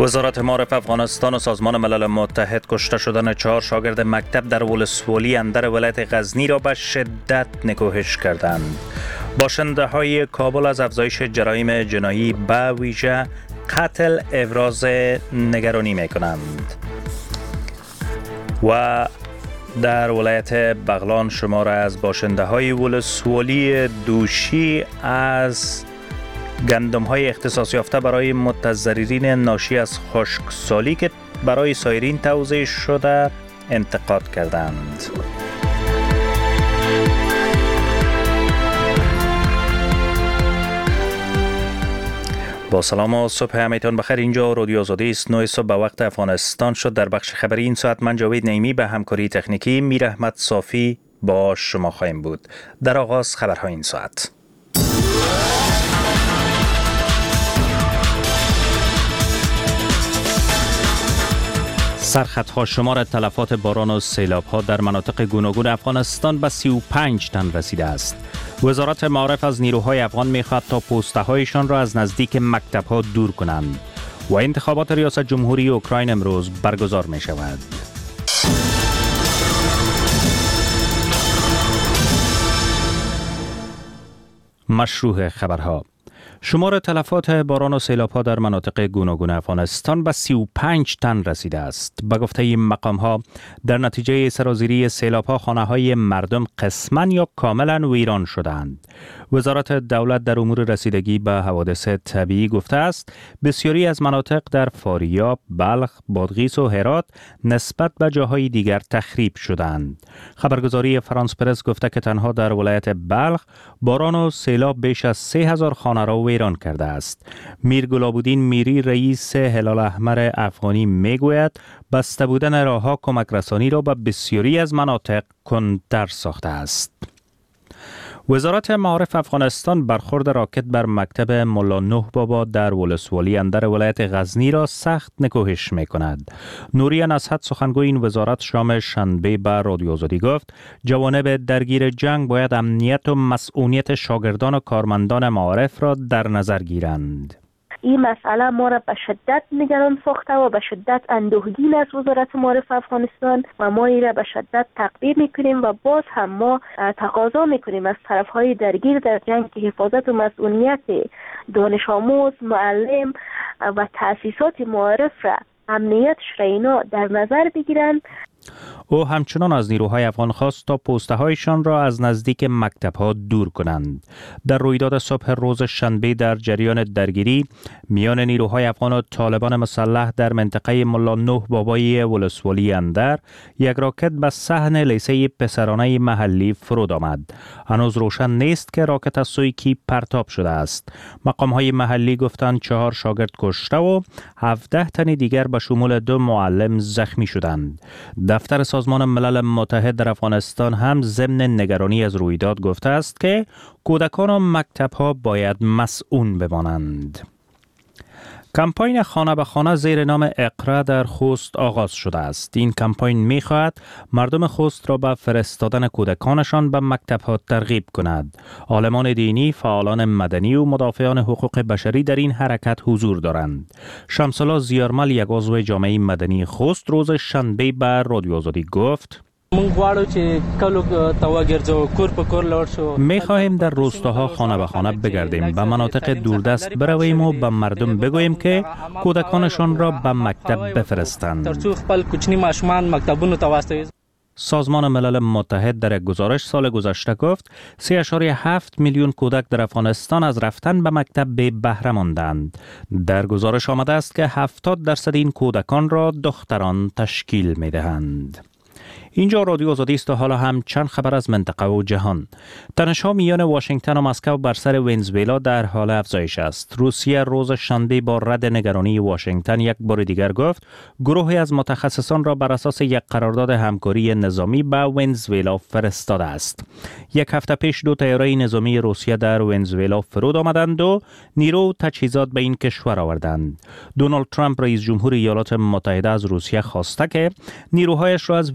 وزارت معارف افغانستان و سازمان ملل متحد کشته شدن 4 شاگرد مکتب در ولسوالی اندر ولایت غزنی را به شدت نکوهش کردند. باشنده های کابل از افزایش جرایم جنایی به ویژه قتل ابراز نگرانی می کنند. و در ولایت بغلان شمار از باشنده های ولسوالی دوشی از گندم های اختصاص یافته برای متضررین ناشی از خشکسالی که برای سایرین توزیع شده انتقاد کردند. با سلام و صبح همتون بخیر. اینجا رادیو آزادی است. 9 صبح به وقت افغانستان شد. در بخش خبری این ساعت من جاوید نعیمی به همکاری تکنیکی میر احمد صافی با شما خواهیم بود. در آغاز خبرهای این ساعت. سرخطها شمار تلفات باران و سیلاب‌ها در مناطق گوناگون افغانستان به 35 تن رسیده است. وزارت معارف از نیروهای افغان می‌خواهد تا پوسته‌هایشان را از نزدیک مکتب‌ها دور کنند. و انتخابات ریاست جمهوری اوکراین امروز برگزار می‌شود. مشروع خبرها. شمار تلفات باران و سیلاب‌ها در مناطق گوناگون افغانستان به 35 تن رسیده است. به گفته این مقام‌ها در نتیجه سرازیری سیلاب‌ها خانه‌های مردم قسماً یا کاملاً ویران شدند. وزارت دولت در امور رسیدگی به حوادث طبیعی گفته است بسیاری از مناطق در فاریاب، بلخ، بادغیس و هرات نسبت به جاهای دیگر تخریب شدند. خبرگزاری فرانس پرس گفته که تنها در ولایت بلخ باران و سیلاب بیش از 3000 خانه را ویران کرده است. میر گلابودین میری رئیس هلال احمر افغانی میگوید بسته بودن راه‌ها کمک رسانی را به بسیاری از مناطق کندتر ساخته است. وزارت معارف افغانستان برخورد راکت بر مکتب ملا نوح بابا در ولسوالی اندر ولایت غزنی را سخت نکوهش می کند. نوری نصحت سخنگوی این وزارت شام شنبه به رادیو آزادی گفت جوانب درگیر جنگ باید امنیت و مسئولیت شاگردان و کارمندان معارف را در نظر گیرند. این مسئله ما را به شدت نگران ساخته و به شدت اندوهگین از وزارت معارف افغانستان و ما این را به شدت تقدیر میکنیم و باز هم ما تقاضا میکنیم از طرفهای درگیر در جنگ که حفاظت و مسئولیت دانش آموز، معلم و تأسیسات معارف را امنیتش را اینا در نظر بگیرند. او همچنان از نیروهای افغان خواست تا پوسته‌هایشان را از نزدیک مکتب‌ها دور کنند. در رویداد صبح روز شنبه در جریان درگیری میان نیروهای افغان و طالبان مسلح در منطقه ملا نوح بابای ولسوالی اندر یک راکت به صحن لیسه پسرانه محلی فرود آمد. هنوز روشن نیست که راکت از سوی کی پرتاب شده است. مقام‌های محلی گفتند 4 شاگرد کشته و 17 تن دیگر به شمول 2 معلم زخمی شدند. دفتر سازمان ملل متحد در افغانستان هم ضمن نگرانی از رویداد گفته است که کودکان و مکتب‌ها باید مسئول بمانند. کمپاین خانه به خانه زیر نام اقرا در خوست آغاز شده است. این کمپاین می‌خواهد مردم خوست را به فرستادن کودکانشان به مکتب‌ها ترغیب کند. عالمان دینی، فعالان مدنی و مدافعان حقوق بشری در این حرکت حضور دارند. شمس الله زیارمل یک عضو جامعه مدنی خوست روز شنبه به رادیو آزادی گفت می خواهیم در روستاها خانه به خانه بگردیم، به مناطق دوردست برویم و به مردم بگوییم که کودکانشان را به مکتب بفرستند. سازمان ملل متحد در یک گزارش سال گذشته گفت 3.7 میلیون کودک در افغانستان از رفتن به مکتب بی بهره ماندند. در گزارش آمده است که 70% این کودکان را دختران تشکیل می دهند. اینجا رادیو آزادی است و حالا هم چند خبر از منطقه و جهان. تنش‌ها میان واشنگتن و مسکو بر سر ونزوئلا در حال افزایش است. روسیه روز شنبه با رد نگرانی واشنگتن یک بار دیگر گفت گروهی از متخصصان را بر اساس یک قرارداد همکاری نظامی به ونزوئلا فرستاده است. یک هفته پیش 2 طیاره نظامی روسیه در ونزوئلا فرود آمدند و نیرو و تجهیزات به این کشور آوردند. دونالد ترامپ رئیس جمهور ایالات متحده از روسیه خواسته که نیروهایش را از ونزوئلا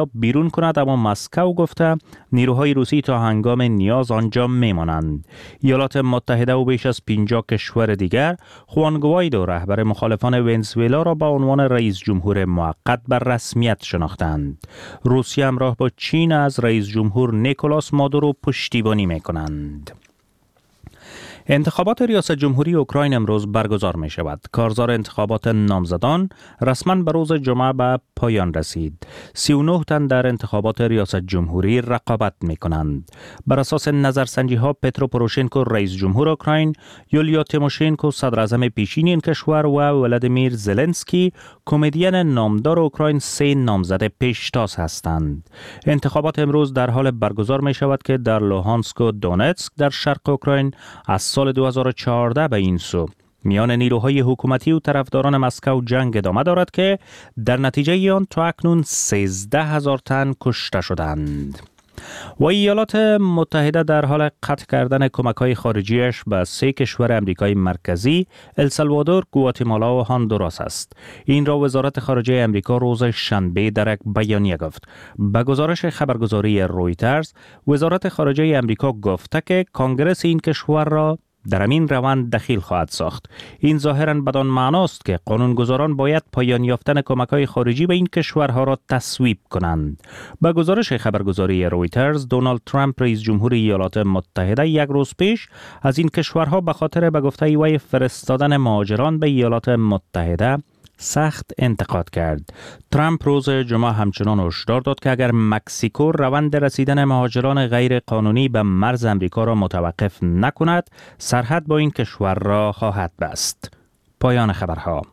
ونزوئلا بیرون کند، اما مسکو گفته نیروهای روسی تا هنگام نیاز آنجا میمانند. ایالات متحده و بیش از 50 کشور دیگر خوان گوایدو رهبر مخالفان ونزوئلا را به عنوان رئیس جمهور موقت بر رسمیت شناختند. روسیه همراه با چین از رئیس جمهور نیکولاس مادورو پشتیبانی میکنند. انتخابات ریاست جمهوری اوکراین امروز برگزار می شود. کارزار انتخابات نامزدان رسما به روز جمعه به پایان رسید. 39 تن در انتخابات ریاست جمهوری رقابت می کنند. بر اساس نظرسنجی ها پترو پوروشنکو رئیس جمهور اوکراین، یولیا تیموشنکو صدر اعظم پیشین این کشور و ولادیمیر زلنسکی کمدین نامدار اوکراین 3 نامزد پیشتاز هستند. انتخابات امروز در حال برگزار می شود که در لوهانسک و دونتسک در شرق اوکراین از سال 2014 به این سو میان نیروهای حکومتی و طرفداران مسکو جنگ ادامه دارد که در نتیجه آن تا اکنون 13,000 تن کشته شدند. و ایالات متحده در حال قطع کردن کمک‌های خارجیش به 3 کشور امریکای مرکزی، السالوادور، گواتمالا و هاندوراس است. این را وزارت خارجه امریکا روز شنبه در یک بیانیه گفت. به گزارش خبرگزاری رویترز، وزارت خارجه امریکا گفته که کنگره این کشور را در این روند دخیل خواهد ساخت. این ظاهراً بدان معناست که قانونگذاران باید پایان یافتن کمک‌های خارجی به این کشورها را تصویب کنند. به گزارش خبرگزاری رویترز، دونالد ترامپ رئیس جمهور ایالات متحده یک روز پیش از این کشورها به خاطر به گفته وی فرستادن مهاجران به ایالات متحده سخت انتقاد کرد. ترامپ روز جمعه همچنان هشدار داد که اگر مکزیکو روند رسیدن مهاجران غیر قانونی به مرز امریکا را متوقف نکند، سرحد با این کشور را خواهد بست. پایان خبرها.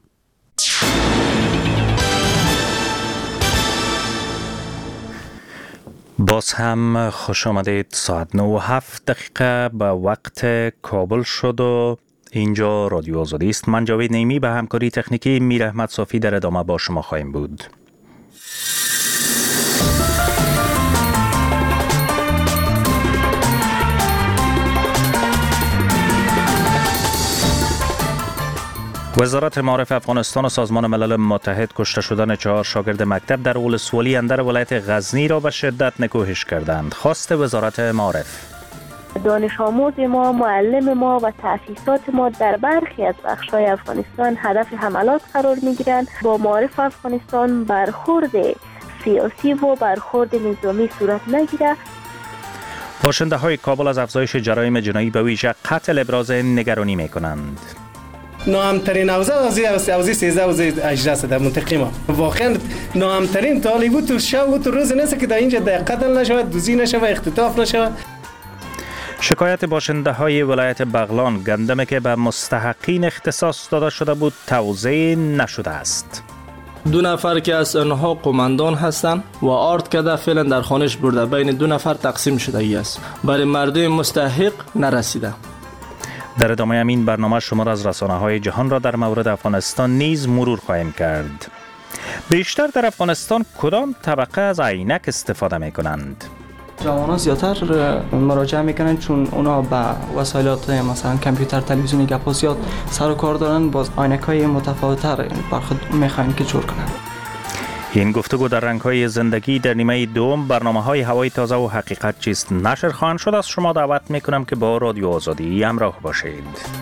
باز هم خوش آمدید. ساعت 9:07 به وقت کابل شد و اینجا رادیو آزادی است. من جاوید نیمی به همکاری تکنیکی میر احمد صافی در ادامه با شما خواهیم بود. وزارت معارف افغانستان و سازمان ملل متحد کشته شدن 4 شاگرد مکتب در ولسوالی اندر ولایت غزنی را به شدت نکوهش کردند. خواست وزارت معارف: دانش آموز ما، معلم ما و تأسیسات ما در برخی از بخش‌های افغانستان هدف حملات قرار می‌گیرند. با معارف افغانستان برخورد سیاسی و برخورد نظامی صورت نگیرد. باشنده‌های کابل از افزایش جرایم جنایی به ویژه قتل ابراز نگرانی می‌کنند. ناامترین اوضاع اوضاع 13 و 18 در منطقه ما واقعا ناامترین طالب بود تو شب و تو روز نیست که در اینجا قتل نشود، دزدی نشود، اختطاف نشود. شکایت باشنده‌های ولایت بغلان گندمی که به مستحقین اختصاص داده شده بود توزیع نشده است. 2 نفر که از آنها قماندان هستند و آرد کرده فعلا در خانش برده، بین 2 نفر تقسیم شده است، برای مردم مستحق نرسیده. در ادامه این برنامه شمار از رسانه‌های جهان را در مورد افغانستان نیز مرور خواهیم کرد. بیشتر در افغانستان کدام طبقه از عینک استفاده می‌کنند؟ جوانان زیادتر مراجعه میکنن چون اونا با وسایلات مثلا کامپیوتر، تلویزیون، گپ و زیاد سر و کار دارن، باز عینک‌های متفاوت‌تر بر خود میخواین که جور کنن. این گفتگو در رنگ‌های زندگی در نیمه دوم برنامه‌های هوای تازه و حقیقت چیست نشر خواهند شد. از شما دعوت میکنم که با رادیو آزادی همراه باشید.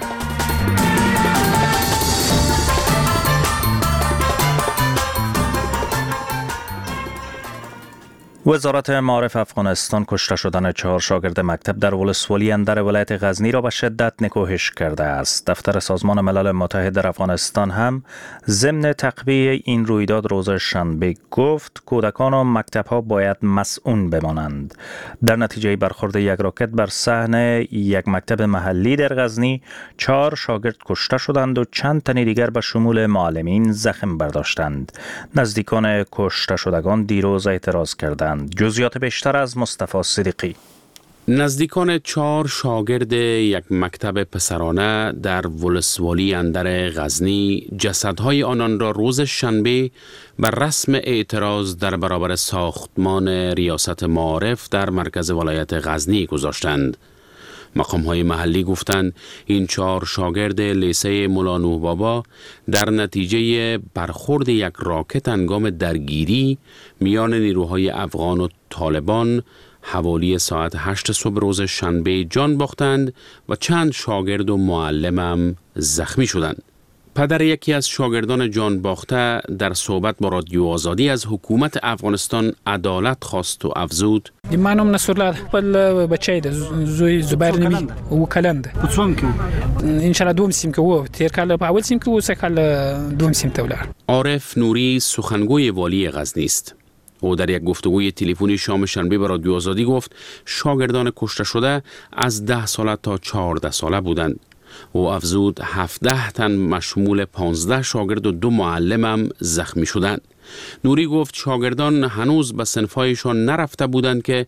وزارت معارف افغانستان کشته شدن 4 شاگرد مکتب در ولسوالی اندر ولایت غزنی را به شدت نکوهش کرده است. دفتر سازمان ملل متحد در افغانستان هم ضمن تقویه این رویداد روز شنبه گفت کودکان و مکتب‌ها باید مسئول بمانند. در نتیجه برخورد یک راکت بر صحن یک مکتب محلی در غزنی 4 شاگرد کشته شدند و چند تن دیگر به شمول معلمین زخم برداشتند. نزدیکان کشته شدگان دیروز اعتراض کردند. جزئیات بیشتر از مصطفی صدیقی. نزدیکان 4 شاگرد یک مکتب پسرانه در ولسوالی اندر غزنی جسدهای آنان را روز شنبه بر رسم اعتراض در برابر ساختمان ریاست معارف در مرکز ولایت غزنی گذاشتند. مقام‌های محلی گفتند این 4 شاگرد لیسه مولا نوح بابا در نتیجه برخورد یک راکت هنگام درگیری میان نیروهای افغان و طالبان حوالی ساعت 8 صبح روز شنبه جان باختند و چند شاگرد و معلم هم زخمی شدند. پدر یکی از شاگردان جان باخته در صحبت با رادیو آزادی از حکومت افغانستان عدالت خواست و افزود: منم نصرالله خپل بچی د زوی زبیر نمی او کلند په څوم کې ان شاء الله دوم سیم کې وو تیر کال په اول سیم کې وو سکل دوم سیم ته ولر. عارف نوری سخنگوی والی غزنی است. او در یک گفتگوی تلفنی شام شنبه به رادیو آزادی گفت شاگردان کشته شده از 10 ساله تا 14 ساله بودند. او افزود 17 تن مشمول 15 شاگرد و 2 معلم هم زخمی شدند. نوری گفت شاگردان هنوز به صنفایشان نرفته بودند که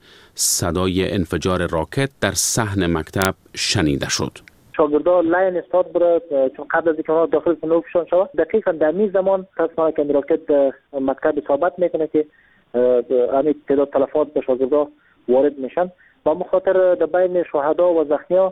صدای انفجار راکت در صحن مکتب شنیده شد. شاگردان لاین استاد برد چون قبل از اینکه اونا داخل صنوفشان شود دقیقا در این زمان تصمیم که راکت مکتب اصابت میکنه که همین تعداد تلفات به شاگردان وارد میشن و مخاطر در بین شهدا و زخمیان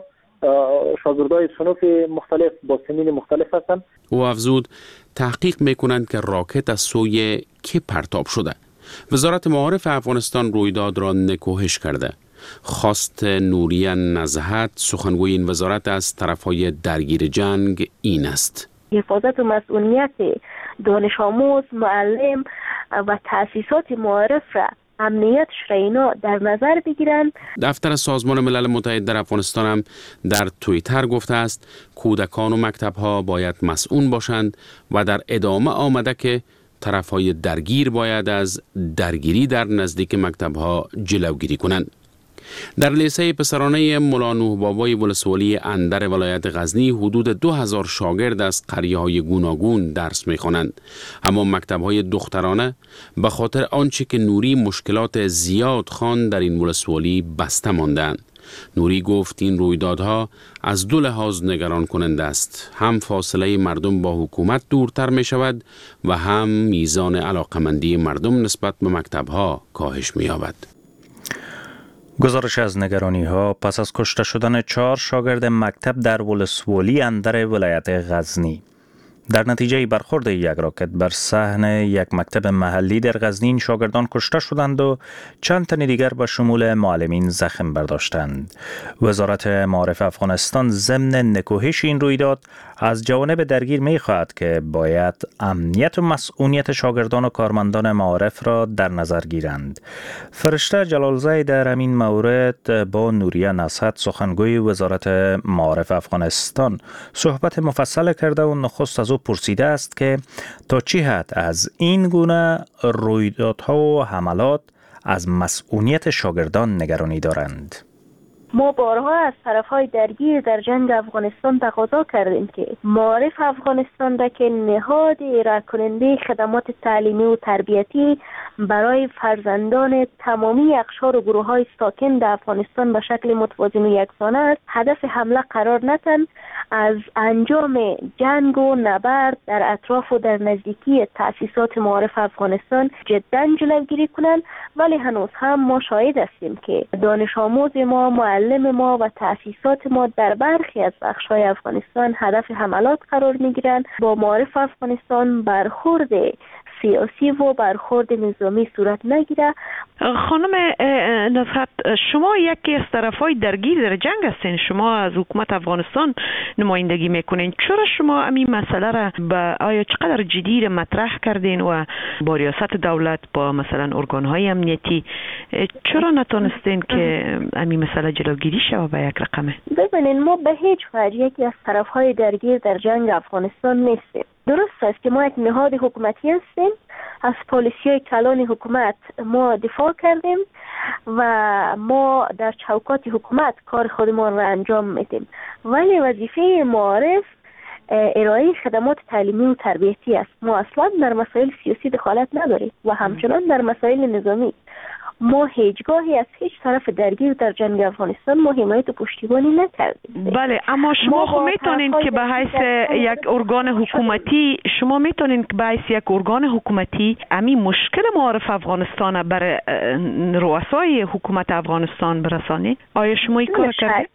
شاگردای صنوف مختلف با سنین مختلف هستند. او افزود تحقیق میکنند که راکت از سوی کی پرتاب شده. وزارت معارف افغانستان رویداد را نکوهش کرده. خواست نوری نزهت سخنگوی این وزارت از طرفهای درگیر جنگ این است: حفاظت و مسئولیت دانش آموز، معلم و تأسیسات معارف را امنیت اینا در نظر بگیرند. دفتر سازمان ملل متحد در افغانستان هم در توییتر گفته است کودکان و مکتب‌ها باید مسئول باشند و در ادامه آمده که طرفهای درگیر باید از درگیری در نزدیک مکتب‌ها جلوگیری کنند. در لیسه پسرانه مولا نوح بابای ولسوالی اندر ولایت غزنی حدود 2000 شاگرد از قریه‌های گوناگون درس می‌خوانند، اما مکتب‌های دخترانه به خاطر آنچه که نوری مشکلات زیاد خواند در این ولسوالی بسته ماندند. نوری گفت این رویدادها از 2 لحاظ نگران کننده است: هم فاصله مردم با حکومت دورتر می شود و هم میزان علاقمندی مردم نسبت به مکتب‌ها کاهش می یابد. گزارش از نگرانی ها پس از کشته شدن 4 شاگرد مکتب در ولسوالی اندر ولایت غزنی. در نتیجه برخورد یک راکت بر صحن یک مکتب محلی در غزنی این شاگردان کشته شدند و چند تن دیگر به شمول معلمین زخم برداشتند. وزارت معارف افغانستان ضمن نکوهش این رویداد از جوانب درگیر می خواهد که باید امنیت و مسئولیت شاگردان و کارمندان معارف را در نظر گیرند. فرشته جلالزی در همین مورد با نوری نزهت سخنگوی وزارت معارف افغانستان صحبت مفصل کرده و نخست از او پرسیده است که تا چه حد از این گونه رویدادها و حملات از مسئولیت شاگردان نگرانی دارند. ما بارها از طرفهای درگیر در جنگ افغانستان تقاضا کردیم که معارف افغانستان را که نهاد ارائه کننده خدمات تعلیمی و تربیتی برای فرزندان تمامی اقشار و گروه‌های ساکن در افغانستان به شکل متوازن و یکسانه است، هدف حمله قرار ندهند، از انجام جنگ و نبرد در اطراف و در نزدیکی تأسیسات معارف افغانستان جدا جلوگیری کنند. ولی هنوز هم ما شاهد هستیم که دانش آموز ما، معلم ما و تأسیسات ما در برخی از بخش‌های افغانستان هدف حملات قرار می‌گیرند. با معارف افغانستان برخورد سیاسی و برخورد نظامی صورت نگیره. خانم نزهت، شما یکی از طرفای درگیر در جنگ هستین، شما از حکومت افغانستان نمایندگی میکنین. چرا شما همین مسئله را آیا چقدر جدی مطرح کردین و با ریاست دولت، با مثلا ارگانهای امنیتی چرا نتونستین که همین مسئله جلوگیری شود به یک رقمه؟ ببینین، ما به هیچ وجه یکی از طرفهای درگیر در جنگ افغانستان نیستیم. درست است که ما یک نهاد حکومتی هستیم، از پالیسی‌های کلان حکومت ما دفاع کردیم و ما در چوکات حکومت کار خودمان را انجام میدیم، ولی وظیفه معارف ارائه خدمات تعلیمی و تربیتی است. ما اصلا در مسائل سیاسی دخالت نداریم و همچنان در مسائل نظامی. ما هیچگاهی از هیچ طرف درگیر در جنگ افغانستان ما حمایت و پشتیبانی نکردیم. بله، اما شما خب میتونین که به حیث یک ارگان حکومتی امی مشکل معارف افغانستان برای رؤسای حکومت افغانستان برسانید؟ آیا شما این کار کردید؟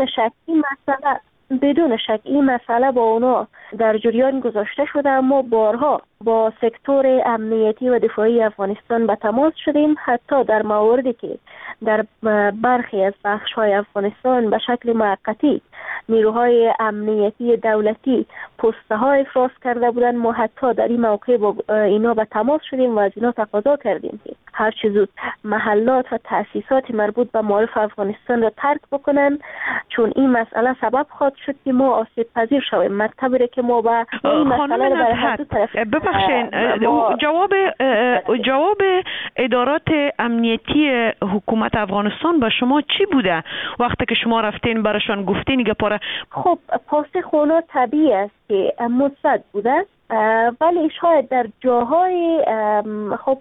بدون شک این مسئله با اونا در جریان گذاشته شده. ما بارها با سکتور امنیتی و دفاعی افغانستان به تماس شدیم، حتی در مواردی که در برخی از بخش‌های افغانستان به شکل موقتی نیروهای امنیتی دولتی پست‌های افراز کرده بودند، ما حتی در این موقع با اینا به تماس شدیم و از اینا تقاضا کردیم که هر چه زود محلات و تأسیسات مربوط به معارف افغانستان را ترک بکنن، چون این مسئله سبب خواهد شد که ما آسیب پذیر شویم. مکتبی که ما با این مسئله را برای هر دو طرف جواب ادارات امنیتی حکومت افغانستان به شما چی بوده وقتی که شما رفتین براشون گفتین گپاره؟ خب پاسخ اونا طبیعی است که مثبت بوده، ولی شاید در جاهای خب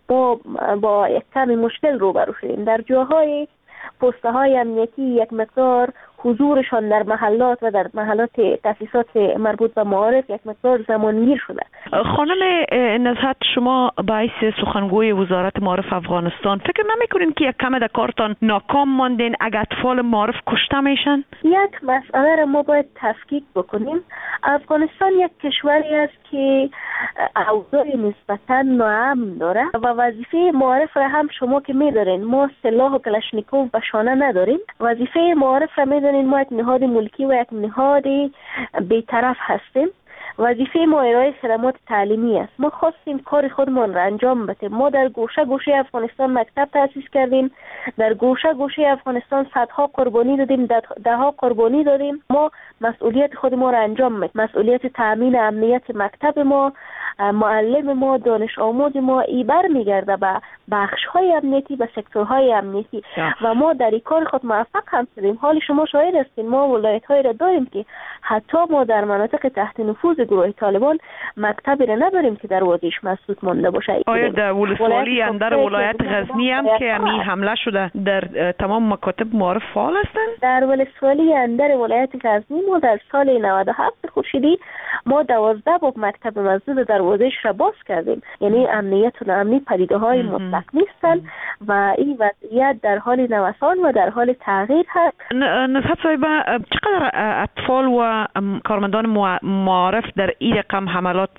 با یک کمی مشکل روبرو شدیم. در جاهای پسته های امنیتی یک مقدار حضورشان در محلات و در محلات تأسیسات مربوط به معارف یک مقدار زمانگیر شده. خانم نزهت، شما باعث سخنگوی وزارت معارف افغانستان فکر نمی‌کنین که یک کم در کارتان ناکام ماندین اگر اطفال معارف کشته میشن؟ یک مسئله را ما باید تفکیک بکنیم. افغانستان یک کشوری است که اوضاع نسبتاً ناامن داره و وظیفه معارف را هم شما که می‌دارین، ما سلاح و کلاشنیکوف به شانه نداریم. وظیفه معارف را می‌دونین ما یک نهاد ملکی و یک نهاد بی‌طرف هستیم. وظیفه ما ارائه خدمات تعلیمی است. ما خواستیم کار خودمان را انجام بدیم. ما در گوشه گوشه افغانستان مکتب تأسیس کردیم، در گوشه گوشه افغانستان صدها قربانی دادیم، دهها قربانی دادیم. ما مسئولیت خود ما را انجام میدیم. مسئولیت تامین امنیت مکتب ما، معلم ما، دانش آموز ما ای برمیگرده به بخش‌های امنیتی، به سکتورهای امنیتی و ما در این کار خود موفق هم شدیم. حال شما شاهد هستین ما ولایت‌هایی را داریم که حتی ما در مناطق تحت نفوذ گروه طالبان مکتبی را نداریم که دروازه‌اش مسدود مانده باشه. آیا در ولسوالی اندر ولایت غزنی هم که امی حمله شده در تمام مکاتب معارف فعال هستند؟ در ولسوالی اندر ولایت غزنی ما در سال 97 خورشیدی ما 12 باب مکتب مسدود دروازه‌اش را باز کردیم. یعنی امنیت و امنی پدیده‌های مطلق نیستند و این وضعیت در حال نوسان و در حال تغییر هست. نزهت صاحبه، چقدر اطفال و کارمندان معارف در این رقم حملات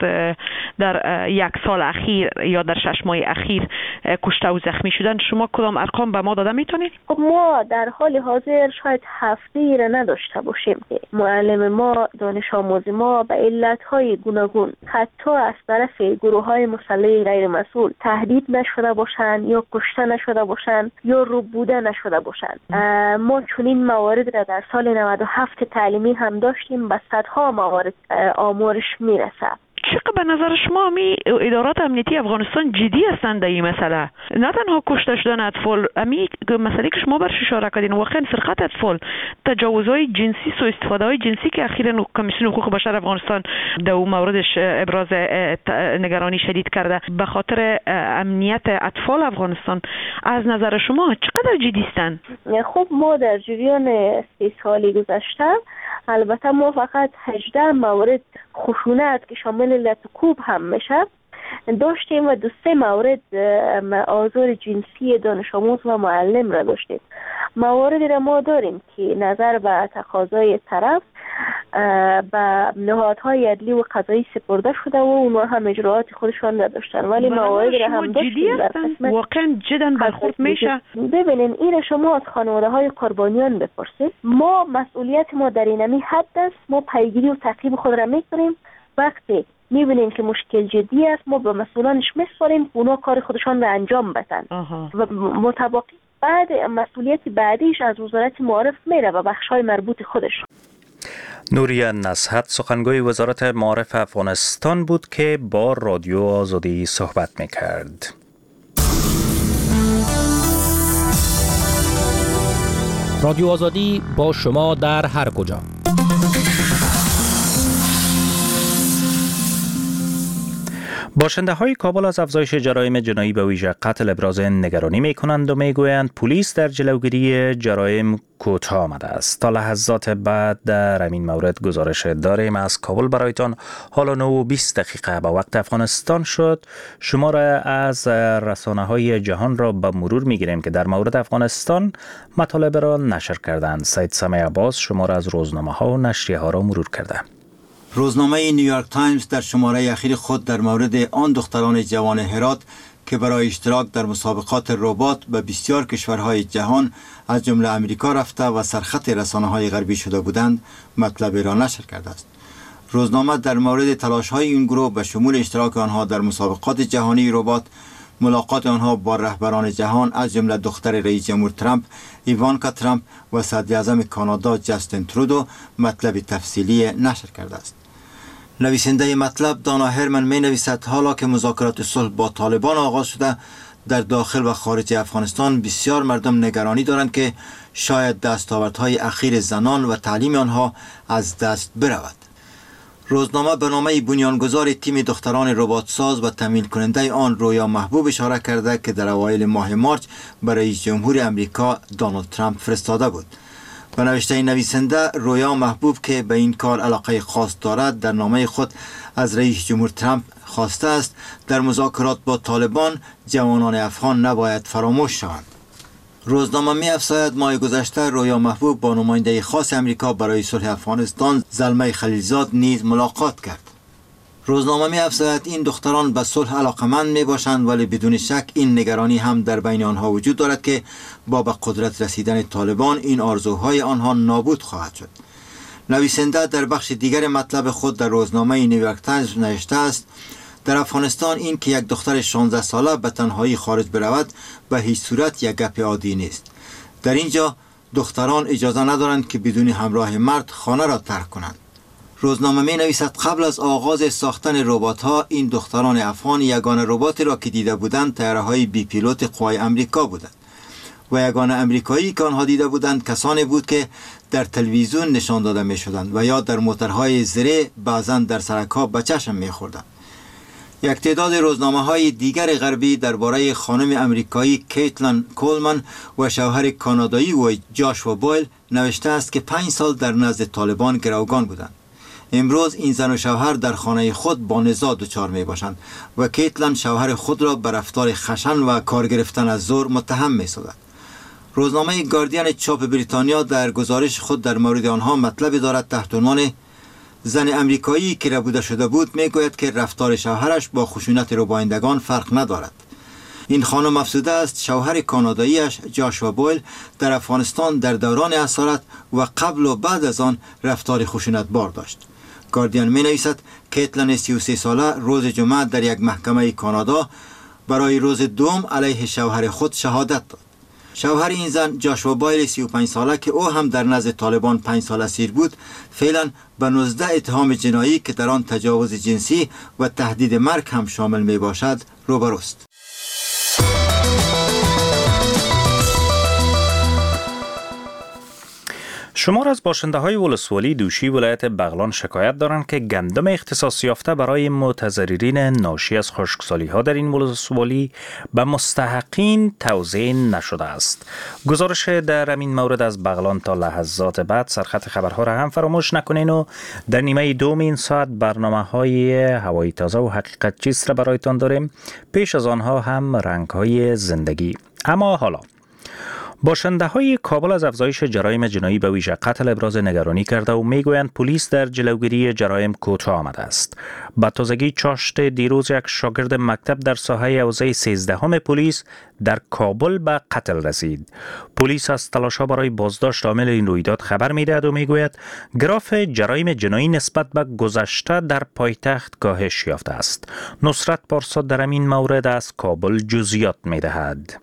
در یک سال اخیر یا در 6 ماه اخیر کشته و زخمی شدن؟ شما کدام ارقام به ما داده میتونید؟ خب ما در حال حاضر شاید هفته را نداشته باشیم که معلم ما، دانش آموز ما به علت‌های گوناگون حتی از طرف گروه‌های مسلح غیر مسئول تهدید نشده باشند یا کشته نشده باشند یا ربوده نشده باشند. ما چنین موارد را در سال 97 تعلیمی هم داشتیم، به صدها موارد آمارش میرسه. چقدر به نظر شما ادارات امنیتی افغانستان جدی هستند در این مسئله؟ نه تنها کشته شدن اطفال، مسئله که شما برش اشاره کردین، واقعا سرقت اطفال، تجاوزهای جنسی، سوء استفاده های جنسی که اخیراً کمیسیون حقوق بشر افغانستان در اون موردش ابراز نگرانی شدید کرده به خاطر امنیت اطفال افغانستان، از نظر شما چقدر جدی هستند؟ خب ما در جریان 3 سالی گذشته البته ما فقط 18 مورد خشونت که شامل لطکوب هم میشه داشتیم و 2-3 مورد آزار جنسی دانش آموز و معلم را داشتیم. مواردی را ما داریم که نظر به تقاضای طرف به نهادهای عدلی و قضایی سپرده شده و اونها هم اجراعات خودشان نداشتن، ولی مواردی را هم داشتیم. واقعا جدا برخورد میشه. ببینین این شما از خانواده های قربانیان بپرسید. ما مسئولیت ما در این حد است، ما پیگیری و تعقیب خود را میکنیم. وقتی میبینیم که مشکل جدی است ما به مسئولانش میسپاریم، اونا کار خودشان را انجام بدن و متوقع بعد مسئولیت بعدیش از وزارت معارف میره و بخش‌های مربوط خودش. نوریه نزهت سخنگوی وزارت معارف افغانستان بود که با رادیو آزادی صحبت میکرد. رادیو آزادی با شما در هر کجا. باشنده های کابل از افزایش جرایم جنایی به ویژه قتل ابراز نگرانی می کنند و می گویند پلیس در جلوگیری جرایم کوتاه آمده است. تا لحظات بعد در همین مورد گزارش داریم از کابل برایتان. حالا 9:20 به وقت افغانستان شد. شما را از رسانه های جهان را به مرور می گیریم که در مورد افغانستان مطالب را نشر کردند. سید سمیع عباس شما را از روزنامه ها و نشریه ها را مرور کرده. روزنامه نیویورک تایمز در شماره اخیر خود در مورد آن دختران جوان هرات که برای اشتراک در مسابقات ربات به بسیار کشورهای جهان از جمله امریکا رفته و سرخط رسانه‌های غربی شده بودند مطلب را نشر کرده است. روزنامه در مورد تلاش‌های این گروه به شمول اشتراک آنها در مسابقات جهانی ربات، ملاقات آنها با رهبران جهان از جمله دختر رئیس جمهور ترامپ، ایوانکا ترامپ و صدر اعظم کانادا جاستین ترودو مطلب تفصیلی نشر کرده است. نویسنده مطلب دانا هرمن می نویسد حالا که مذاکرات صلح با طالبان آغاز شده، در داخل و خارج افغانستان بسیار مردم نگرانی دارند که شاید دستاوردهای اخیر زنان و تعلیم آنها از دست برود. روزنامه به نامه بنیانگذار تیم دختران رباتساز و تامین کننده آن رویا محبوب اشاره کرده که در اوایل ماه مارچ برای رئیس جمهور امریکا دونالد ترامپ فرستاده بود. به نوشته نویسنده، رویا محبوب که به این کار علاقه خاص دارد در نامه خود از رئیس جمهور ترامپ خواسته است در مذاکرات با طالبان جوانان افغان نباید فراموش شوند. روزنامه می افزاید ماه گذشته رویا محبوب با نماینده خاص امریکا برای صلح افغانستان زلمه خلیلزاد نیز ملاقات کرد. روزنامه می افزاید این دختران به صلح علاقمند می باشند، ولی بدون شک این نگرانی هم در بین آنها وجود دارد که با به قدرت رسیدن طالبان این آرزوهای آنها نابود خواهد شد. نویسنده در بخش دیگر مطلب خود در روزنامه نیویورک تایمز نوشته است در افغانستان این که یک دختر 16 ساله به تنهایی خارج برود به هیچ صورت یک گپ عادی نیست. در اینجا دختران اجازه ندارند که بدون همراه مرد خانه را ترک کنند. روزنامه می نویسد قبل از آغاز ساختن ربات‌ها این دختران افغان یگانه رباتی را که دیده بودند طیاره‌های بی پیلوت قوای امریکا بودند و یگانه امریکایی که آنها دیده بودند کسانی بود که در تلویزیون نشان داده می شدند و یا در موتورهای زره بعضاً در سرک‌ها به چشم می خوردند. یک تعداد روزنامه‌های دیگر غربی درباره خانم امریکایی کیتلن کولمن و شوهر کانادایی و جاشوا بویل نوشته است که 5 سال در نزد طالبان گروگان بودند. امروز این زن و شوهر در خانه خود با نزاع دچار می باشند و کیتلن شوهر خود را به رفتار خشن و کار گرفتن از زور متهم می سازد. روزنامه گاردین چاپ بریتانیا در گزارش خود در مورد آنها مطلبی دارد تحت عنوان زن امریکایی که ربوده شده بود می گوید که رفتار شوهرش با خشونت ربایندگان فرق ندارد. این خانم افسوده است شوهر کاناداییش جاشوا بویل در افغانستان در دوران اسارت و قبل و بعد از آن رفتار خشونت بار داشت. گاردین می نویسد کیتلن 33 ساله روز جمعه در یک محکمه کانادا برای روز دوم علیه شوهر خود شهادت داد. شوهر این زن جاشوا بویل 35 ساله که او هم در نزد طالبان 5 سال اسیر بود فعلا به 19 اتهام جنایی که در آن تجاوز جنسی و تهدید مرگ هم شامل می باشد روبروست. شمار از باشنده های ولسوالی دوشی ولایت بغلان شکایت دارند که گندم اختصاص یافته برای متضررین ناشی از خشکسالی ها در این ولسوالی به مستحقین توزیع نشده است. گزارش در این مورد از بغلان تا لحظات بعد. سرخط خبرها را هم فراموش نکنین و در نیمه دوم این ساعت برنامه های هوای تازه و حقیقت چیست را برایتان داریم. پیش از آنها هم رنگ های زندگی. اما حالا باشنده های کابل از افزایش جرایم جنایی به ویژه قتل ابراز نگرانی کرده و میگویند پلیس در جلوگیری جرایم کوتاه آمده است. با تازگی چاشت دیروز یک شاگرد مکتب در ساحه حوزه 13 پلیس در کابل به قتل رسید. پلیس از تلاش‌ها برای بازداشت عامل این رویداد خبر می‌دهد و میگوید گراف جرایم جنایی نسبت به گذشته در پایتخت کاهش یافته است. نصرت پارسا در این مورد از کابل جزئیات می‌دهد.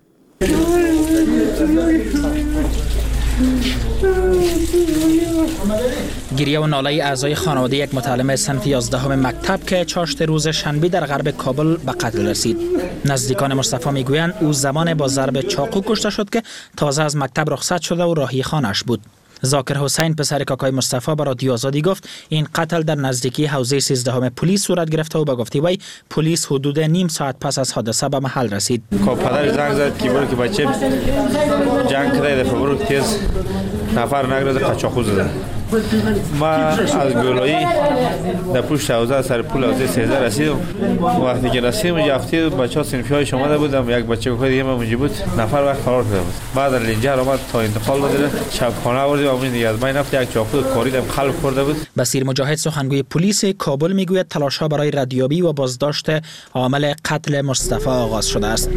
گریه و ناله اعضای خانواده یک متعلم صنف 11 مکتب که چاشت روز شنبه در غرب کابل به قتل رسید. نزدیکان مصطفی میگویند او زمان با ضرب چاقو کشته شد که تازه از مکتب رخصت شده و راهی خانه‌اش بود. ذاکر حسین پسر کاکای مصطفی به رادیو آزادی گفت این قتل در نزدیکی حوزه 13 پلیس صورت گرفته و به گفته وی پلیس حدود نیم ساعت پس از حادثه به محل رسید. پدر زنگ زد که برو که بچه جنگ کرده دفعه برو تیز نفر نگرده قچاقو زده. ما از گلایی در پشت حوزه سر پول حوزه 13 رسیدم. وقتی که رسیدم یافتی بچه‌ها صنفی های شما بودم، یک بچه کوچک دیگه من بود نفر وقت فرار کرده بود. بعد از لنجر آمد تا انتقال داده شبخانه آوردیم و دیگه از بین یک چاقو کاریدم قلب خورده بود. بصیر مجاهد سخنگوی پلیس کابل میگوید تلاش‌ها برای ردیابی و بازداشت عامل قتل مصطفی آغاز شده است.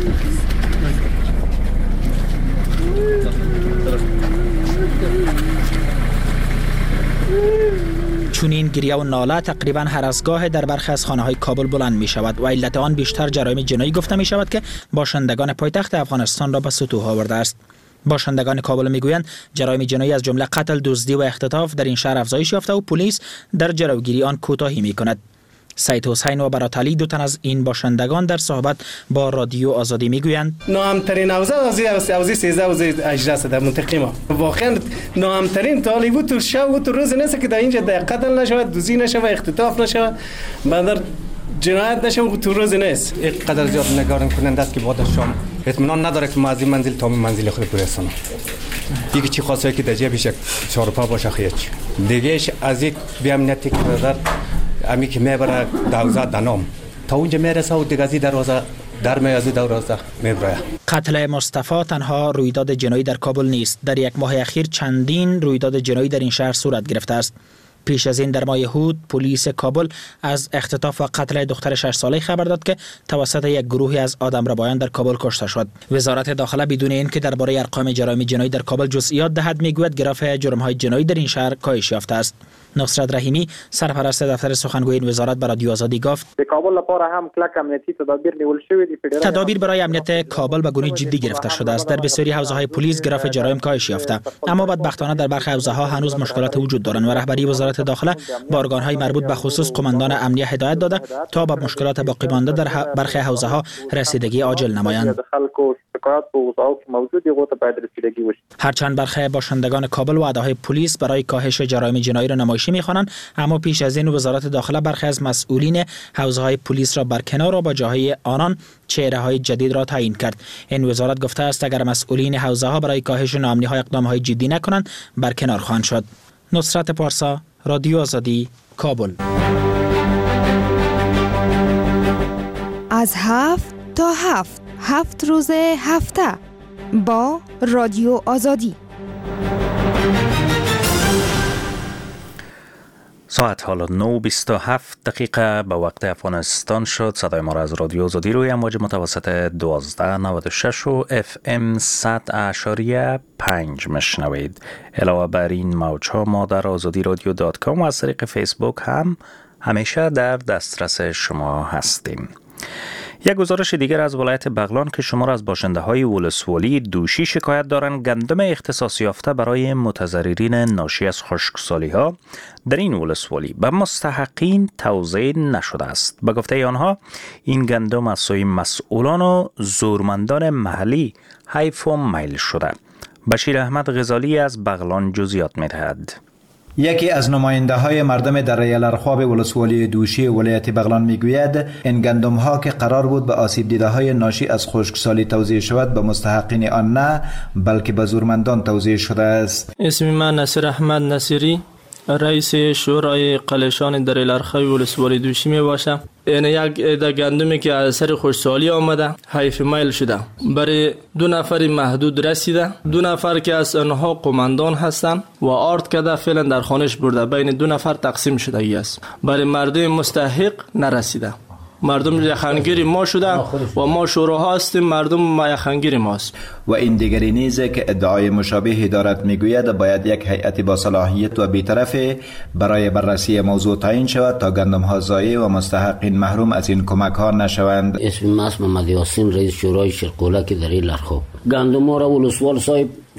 چون این گریه و ناله تقریبا هر از گاه در برخی از خانه‌های کابل بلند می شود و علت آن بیشتر جرایم جنایی گفته می شود که باشندگان پایتخت افغانستان را به سطوح آورده است. باشندگان کابل میگویند جرایم جنایی از جمله قتل، دزدی و اختطاف در این شهر افزایش یافته و پلیس در جلوگیری آن کوتاهی می کند. سید حسین و برات علی دو تن از این باشندگان در صحبت با رادیو آزادی میگویند ناامترین حوزه حوزه 13 حوزه 18 در منطقه ما واقعا ناامترین طالی بود تو شب و تو روز نیست که در اینجا قتل نشود، دزدی نشود، اختطاف نشود، بعد جنایت نشود تو روز نیست. اینقدر زیاد نگران کننده است که بعد از شام اطمینان نداره که ما از این منزل تا منزل خود برسیم. دیگه چی خواسته که در جیبش چهارپا باشه خیلی دیگهش از یک بی‌امنیتی که در امی که میبره دوزه دنام تا اونجا میرسه و دیگه از دروازه در میازی دروازه میبره. قتل مصطفی تنها رویداد جنایی در کابل نیست. در یک ماه اخیر چندین رویداد جنایی در این شهر صورت گرفته است. پیش از این در ماه هود پلیس کابل از اختطاف و قتل دختر 6 ساله خبر داد که توسط یک گروهی از آدمربایان در کابل کشته شد. وزارت داخله بدون اینکه درباره ارقام جرایم جنایی در کابل جزئیات دهد میگوید گراف جرم‌های جنایی در این شهر کاهش یافته است. نصرت رحیمی سرپرست دفتر سخنگوی این وزارت برای رادیو آزادی گفت کابل لپاره هم کلک امنیتی تدابیر نیول شوی دی. تدابیر برای امنیت کابل به گونه جدی گرفته شده است. در بسیاری حوزه‌های پلیس گراف جرایم کاهش یافته، اما بدبختانه در برخی حوزه‌ها هنوز مشکلات وجود دارند و رهبری وزارت داخله با ارگان‌های مربوط به خصوص قماندان امنیه هدایت داده تا به مشکلات باقی مانده در برخی حوزه‌ها رسیدگی عاجل نمایند. هرچند برخی باشندگان کابل وعده‌های پلیس برای کاهش جرایم جنایی را نمایشی می‌خوانند، اما پیش از این وزارت داخله برخی از مسئولین حوزه‌های پلیس را برکنار و با جاهای آنان چهره‌های جدید را تعیین کرد. این وزارت گفته است اگر مسئولین حوزه‌ها برای کاهش ناامنی‌ها اقدام‌های جدی نکنند برکنار خواهند شد. نصرت پارسا، رادیو آزادی، کابل. از 7 تا 7 روز هفته با رادیو آزادی. ساعت حالا 9:27 دقیقه به وقت افغانستان شد. صدای ما را از رادیو آزادی روی امواج متوسط 1296 و FM 100.5 مشنوید. علاوه بر این موجها ما در azadiradyo.com و از طریق فیسبوک هم همیشه در دسترس شما هستیم. یک گزارش دیگر از ولایت بغلان که شمار از باشنده های ولسوالی دوشی شکایت دارند گندم اختصاص یافته برای متضررین ناشی از خشکسالی ها در این ولسوالی به مستحقین توزیع نشده است. به گفته آنها این گندم از سوی مسئولان و زورمندان محلی حیف و میل شده. بشیر احمد غزالی از بغلان جزئیات می‌دهد. یکی از نماینده های مردم دره لرخواب ولسوالی دوشی ولایت بغلان میگوید این گندم ها که قرار بود به آسیب دیده های ناشی از خشکسالی توزیع شود به مستحقین آن نه بلکه به زورمندان توزیع شده است. اسم من نصیر احمد نصیری، رئیس شورای قلیشان دره لرخواب ولسوالی دوشی می باشم. این یک عده گندمی که از اثر خشکسالی آمده حیف میل شده برای 2 نفر محدود رسیده. 2 نفر که از آنها قماندان هستند و آرد کرده فعلا در خانش برده بین 2 نفر تقسیم شده است. برای مردم مستحق نرسیده. مردم یخنگیر ما شده و ما شوراها هستیم، مردم یخنگیر ماست. و این دیگری نیز که ادعای مشابهی دارد میگوید باید یک هیئت با صلاحیت و بی‌طرف برای بررسی موضوع تعیین شود تا گندم ها ضایع و مستحقین محروم از این کمک ها نشوند. اسم من محمد یاسین، رئیس شورای شرقولک دره لرخواب. گندم ها را ولسوال صاحب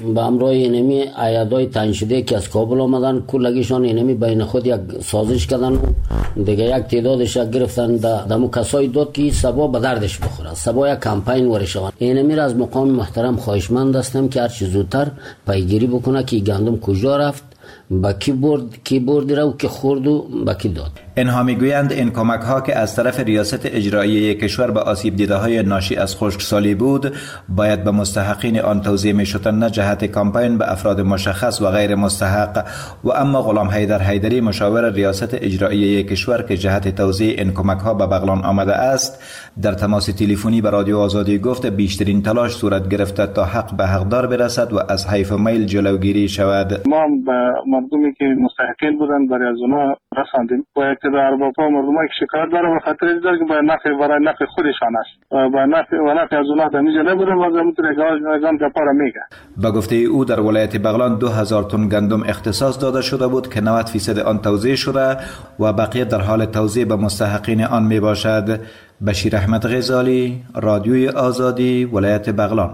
به همراه اینمی عیادای تعیین شده که از کابل آمدن کلگیشان اینمی بین خود یک سازش کردن و دیگه یک تعدادش گرفتن دمو کسای داد که سبا به دردش بخوره، سبا یک کمپین ورشون. اینمی را از مقام محترم خواهشمند هستم که هر چه زودتر پیگیری بکنه که گندم کجا رفت، با کی برد رو که خورد و با کی داد. اینها میگویند این کمک ها که از طرف ریاست اجرایی کشور به آسیب دیده های ناشی از خشکسالی بود باید به مستحقین آن توزیع می شدند، نه جهت کمپین به افراد مشخص و غیر مستحق. و اما غلام حیدر حیدری مشاور ریاست اجرایی کشور که جهت توزیع این کمک ها به بغلان آمده است در تماس تلفنی به رادیو آزادی گفت بیشترین تلاش صورت گرفته تا حق به حقدار برسد و از حیف میل جلوگیری شود. ما مردمی که مستحقین بودن برای از اونها رساندیم و اقتدار ارباب‌ها مردمی که شکایت دارن و خاطر این داره که برای نفع خودشان است و نفع از اونها دمیجه نبودن و زمین‌تون اگان گپارا میگه. به گفته او در ولایت بغلان 2000 تن گندم اختصاص داده شده بود که 90% آن توزیع شده و بقیه در حال توزیع به مستحقین آن می باشد. بشیر احمد غزالی، رادیوی آزادی، ولایت بغلان.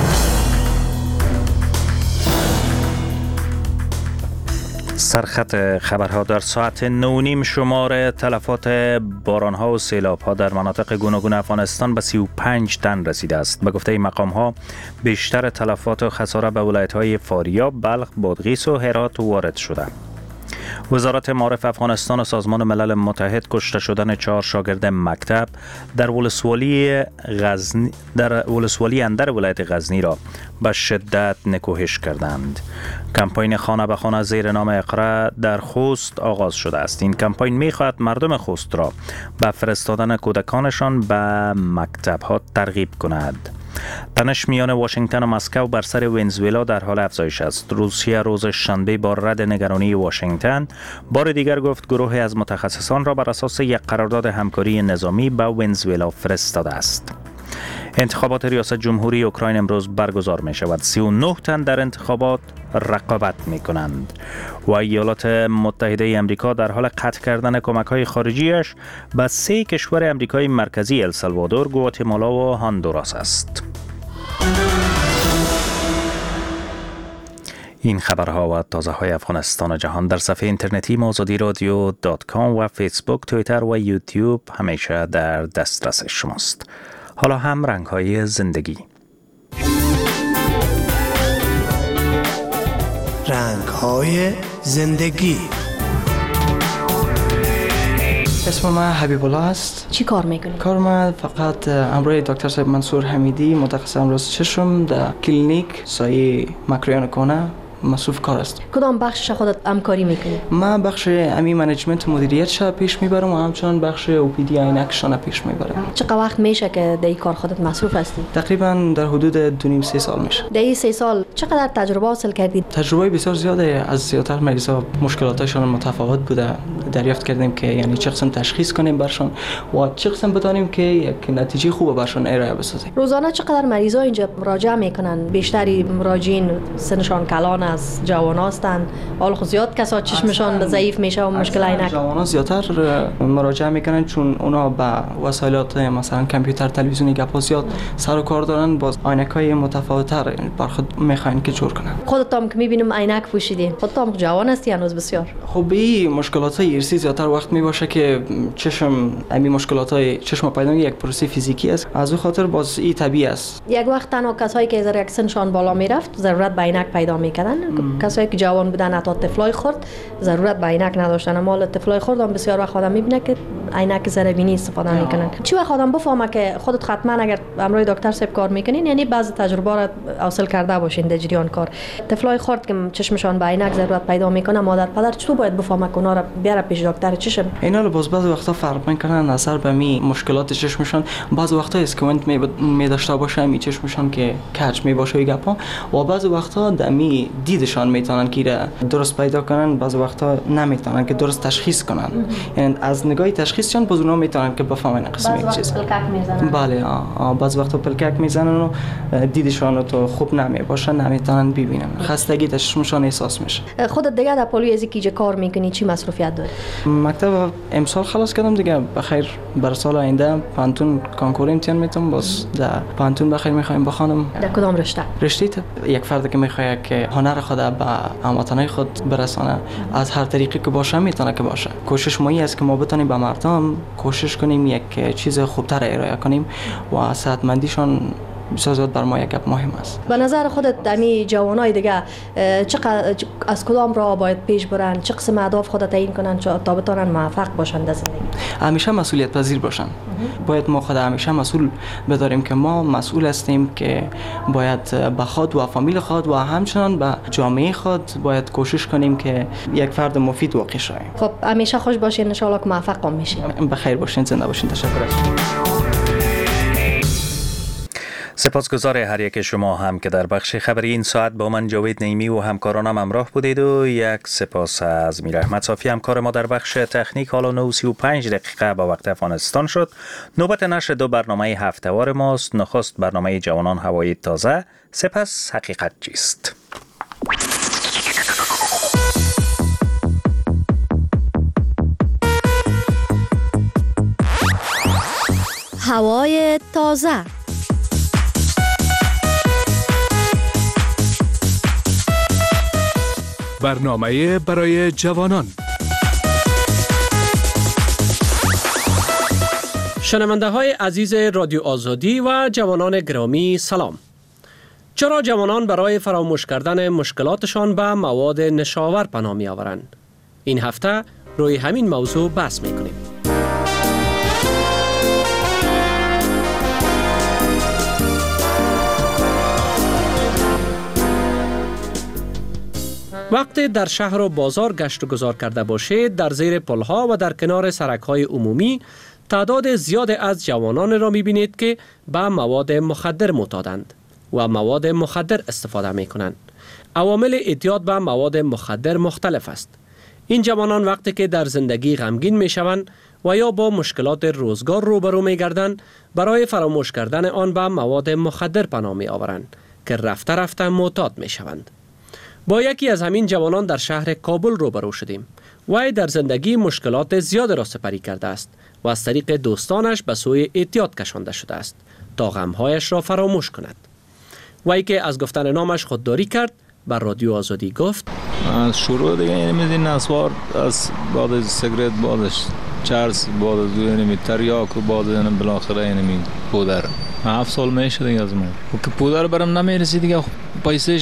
سرخط خبرها در ساعت 9:30 شمار تلفات بارانها و سیلابها در مناطق گوناگون افغانستان به 35 تن رسیده است. به گفته مقامها بیشتر تلفات و خساره به ولایت‌های فاریاب، بلخ، بادغیس و هرات وارد شده. وزارت معارف افغانستان و سازمان ملل متحد کشته شدن 4 شاگرد مکتب در ولسوالی اندر ولایت غزنی را به شدت نکوهش کردند. کمپین خانه به خانه زیر نام اقرا در خوست آغاز شده است. این کمپین می‌خواهد مردم خوست را به فرستادن کودکانشان به مکتب‌ها ترغیب کند. تنش میان واشنگتن و مسکو بر سر ونزوئلا در حال افزایش است. روسیه روز شنبه با رد نگرانی واشنگتن بار دیگر گفت گروهی از متخصصان را بر اساس یک قرارداد همکاری نظامی به ونزوئلا فرستاده است. انتخابات ریاست جمهوری اوکراین امروز برگزار می شود. 39 تن در انتخابات رقابت می کنند و ایالات متحده امریکا در حال قطع کردن کمک های خارجیش به 3 کشور امریکای مرکزی السالوادور، گواتمالا و هاندوراس است. این خبرها و تازه های افغانستان و جهان در صفحه اینترنتی azadiradio.com و فیسبوک، توییتر و یوتیوب همیشه در دسترس شماست. حالا هم رنگ های زندگی. رنگ های زندگی. اسم من حبیب الله است. چی کار میکنی؟ کار من فقط همراه دکتر صاحب منصور حمیدی، متخصص امراض چشم در کلینیک سایه مکریان کنه مصروف کار است. کدام بخش خودت همکاری میکنی؟ من بخش امی منیجمنت مدیریت پیش میبرم و همچنان بخش او پی دی عینکشان پیش میبرم. چقدر وقت میشه که در این کار خودت مصروف هستی؟ تقریبا در حدود 2.5-3 سال میشه. در این 3 سال چقدر تجربه حاصل کردید؟ تجربه بسیار زیاده. از زیادتر مریضا مشکلاتشان متفاوت بوده. دریافت کردیم که یعنی چه قسم تشخیص کنیم برشان و چه قسم بدانیم که یک نتیجه خوب برشان ارائه بسازیم. روزانه چقدر مریضا اینجا مراجعه میکنن؟ بیشتری مراجعین سنشان کلان از جوان هستند. حال خود زیاد کسا چشمشان ضعیف میشه و مشکل عینک. جوانان زیادتر مراجعه میکنن چون اونا با وسایلات مثلا کامپیوتر، تلویزیونی، گپ زیاد سر و کار دارن، باز عینکای متفاوت‌تر بر خود میخواین که جور کنن. خودت هم که میبینم عینک پوشیدی، خودت هم جوان هستی هنوز بسیار. خب این مشکلات ارثی زیادتر وقت میباشه که چشم همین مشکلات چشم پیدا یک پروسه فیزیکی است. از اون خاطر باز این طبیعی است. یک وقت تنها کسایی که از یک سنشان بالا میرفت ضرورت به عینک پیدا میکردن. کسایی که جوان بودن حتی طفلای خرد ضرورت به عینک نداشتن، اما طفلای خرد هم بسیار وقت آدم میبینه که عینک ذره بینی استفاده میکنن. چی وقت آدم بفهمه که خودت حتما اگر امروز دکتر صاحب کار میکنین یعنی بعضی تجربه را حاصل کرده باشین در جریان کار. طفلای خرد که چشمشان به عینک ضرورت پیدا میکنه، مادر پدر چطور باید بفهمه که اونا را بیاره پیش دکتر چشم؟ اینا رو باز بعضی وقتا فرق میکنن نظر به می مشکلات چشمشان. بعضی وقتا اسکوینت می داشته باشه می چشمشان که کج می باشه گپا و بعضی وقتا دمی دیدشان میتونن که درست پیدا کنن، بعضی وقتا نمیتونن که درست تشخیص کنن. یعنی از نگاه تشخیص تشخیصشان باز اونا میتونن که بفهمن قسم یک چیز. پلکک میزنن. بله بعض وقتا پلکک میزنن و دیدشان تو خوب نمیباشه، نمیتونن ببینن، خستگی تشمشان احساس میشه. خودت دیگه در پالوی از اینجا کار میکنی چی مصروفیت داری؟ مکتب امسال خلاص کردم دیگه، بخیر بر سال آینده پانتون کنکور امتحان میتونم، باز در پانتون بخیر میخوایم بخوانم. در کدام رشته؟ رشته یک فرد که میخواد که هنر خود به هموطنای خود برسانه از هر طریقی که باشه میتونه که باشه. کوشش ما است که ما بتونیم به مردم کوشش کنیم یک چیز خوبتر ارائه کنیم و صحتمندیشان بسیار زیاد بر ما یک گپ مهم است. به نظر خودت دمی جوانای دیگه چقدر از کدام راه باید پیش برن، چه قسم اهداف خودت تعیین کنن تا بتونن موفق باشن در زندگی؟ همیشه مسئولیت پذیر باشن. باید ما خود همیشه مسئول بداریم که ما مسئول هستیم که باید به خود و فامیل خود و همچنان به جامعه خود باید کوشش کنیم که یک فرد مفید واقع شویم. خب همیشه خوش باشین، ان شاء الله که موفق میشین. بخیر باشین، زنده باشین. تشکر. سپاسگزار هر یک شما هم که در بخش خبری این ساعت با من جاوید نعیمی و همکارانم همراه بودید و یک سپاس از میر احمد صافی همکار ما در بخش تکنیک. حالا 9:35 با وقت افغانستان شد. نوبت نشر دو برنامه هفتهوار ماست. نخست برنامه جوانان هوایی تازه، سپس حقیقت چیست. هوای تازه. برنامه برای جوانان. شنونده های عزیز رادیو آزادی و جوانان گرامی سلام. چرا جوانان برای فراموش کردن مشکلاتشان به مواد نشاور پناه می آورند؟ این هفته روی همین موضوع بحث می کنیم. وقتی در شهر و بازار گشت و گذار کرده باشید، در زیر پلها و در کنار سرک‌های عمومی تعداد زیاد از جوانان را می‌بینید که به مواد مخدر معتادند و مواد مخدر استفاده می‌کنند. عوامل اعتیاد به مواد مخدر مختلف است. این جوانان وقتی که در زندگی غمگین می‌شوند و یا با مشکلات روزگار روبرو می‌گردند، برای فراموش کردن آن به مواد مخدر پناه می‌آورند که رفته رفته معتاد می‌شوند. با یکی از همین جوانان در شهر کابل روبرو شدیم. وی در زندگی مشکلات زیاد را سپری کرده است و از طریق دوستانش به سوی اعتیاد کشانده شده است تا غمهایش را فراموش کند. وی که از گفتن نامش خودداری کرد، بر رادیو آزادی گفت: از شروع دیگه اینمی نسوار، از بعد سیگرت، بعدش چرس، بعد از اینمی تریاک و بعد اینم بالاخره اینمی پودر. 7 سال میشه دیگه از من که پودر برام نمیرسید دیگه. پیسهش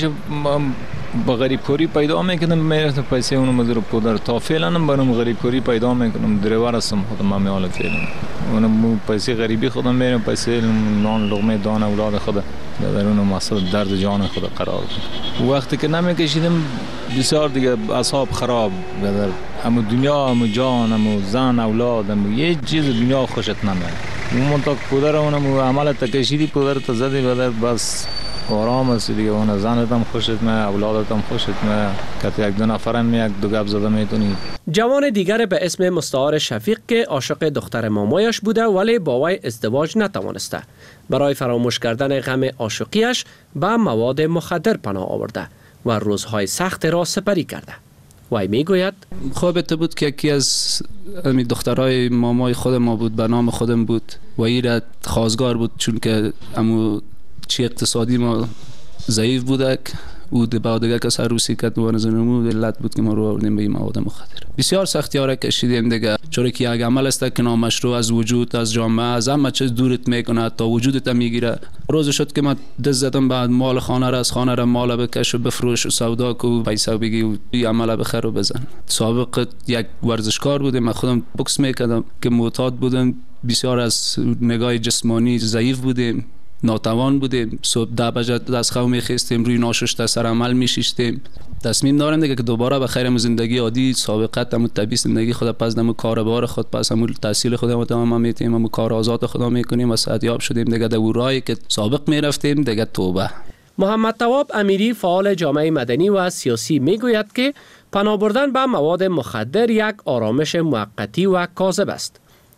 با غریبکاری پیدا میکنم، میرفتم پیسه اونو مدیر پودر. تا فعلا هم برام غریبکاری پیدا میکنم، دریور هستم خودم هم حال فعلا. اونم پیسه غریبی خودم میرم، پیسه نان لقمه دان اولاد خودم در اون مسئله درد جان خود قرار بود. وقتی که نمیکشیدم بسیار دیگه اصحاب خراب در همو دنیا، همو جان، همو زن، اولاد، همو یه چیز دنیا خوشت نمیاد. اون تا پودر اونم عمل تکشیدی، پودر تا زدی بدر بس آرام است دیگه. اون زنت هم خوشت میاد، اولادت هم خوشت میاد، که یک دو نفرم یک دو گپ زده میتونی. جوان دیگر به اسم مستعار شفیق که عاشق دختر مامایش بوده ولی با وی ازدواج نتوانسته، برای فراموش کردن غم عاشقیش به مواد مخدر پناه آورده و روزهای سخت را سپری کرده. وی میگوید: خوابت بود که یکی از دخترای مامای خود ما بود، به نام خودم بود و این خواستگار بود، چون که امو چی اقتصادی ما ضعیف بوده. او با دیگه کس عروسی کرد و نزنمو علت بود که ما رو آوردیم به این مواد مخدر. بسیار سختی ها را کشیدیم دیگه، چون که یک عمل است که نامشروع از وجود، از جامعه، از همه چیز دورت میکنه تا وجودت میگیره. روز شد که من دست زدم بعد مال خانه را، از خانه را مال بکش و بفروش و سودا کو، پیسه بگی و این عمل بخیر و بزن. سابق یک ورزشکار بودم، من خودم بوکس میکردم که معتاد بودم، بسیار از نگاه جسمانی ضعیف بودیم، ناتوان بودیم. صبح 10 بجه دست خو میخستیم، روی ناشسته سر عمل میشیشتیم. تصمیم دارم دیگه که دوباره به خیر زندگی عادی سابقت همون طبیعی زندگی خود پس همون کاربار خود، پس همون تحصیل خودمون تمام میتیم، همون کار آزاد خدا میکنیم و صحتیاب شدیم دیگه. در راهی که سابق میرفتیم دیگه توبه. محمد تواب امیری فعال جامعه مدنی و سیاسی میگوید که پناه بردن به مواد مخدر یک آرامش موقتی و کاذب است.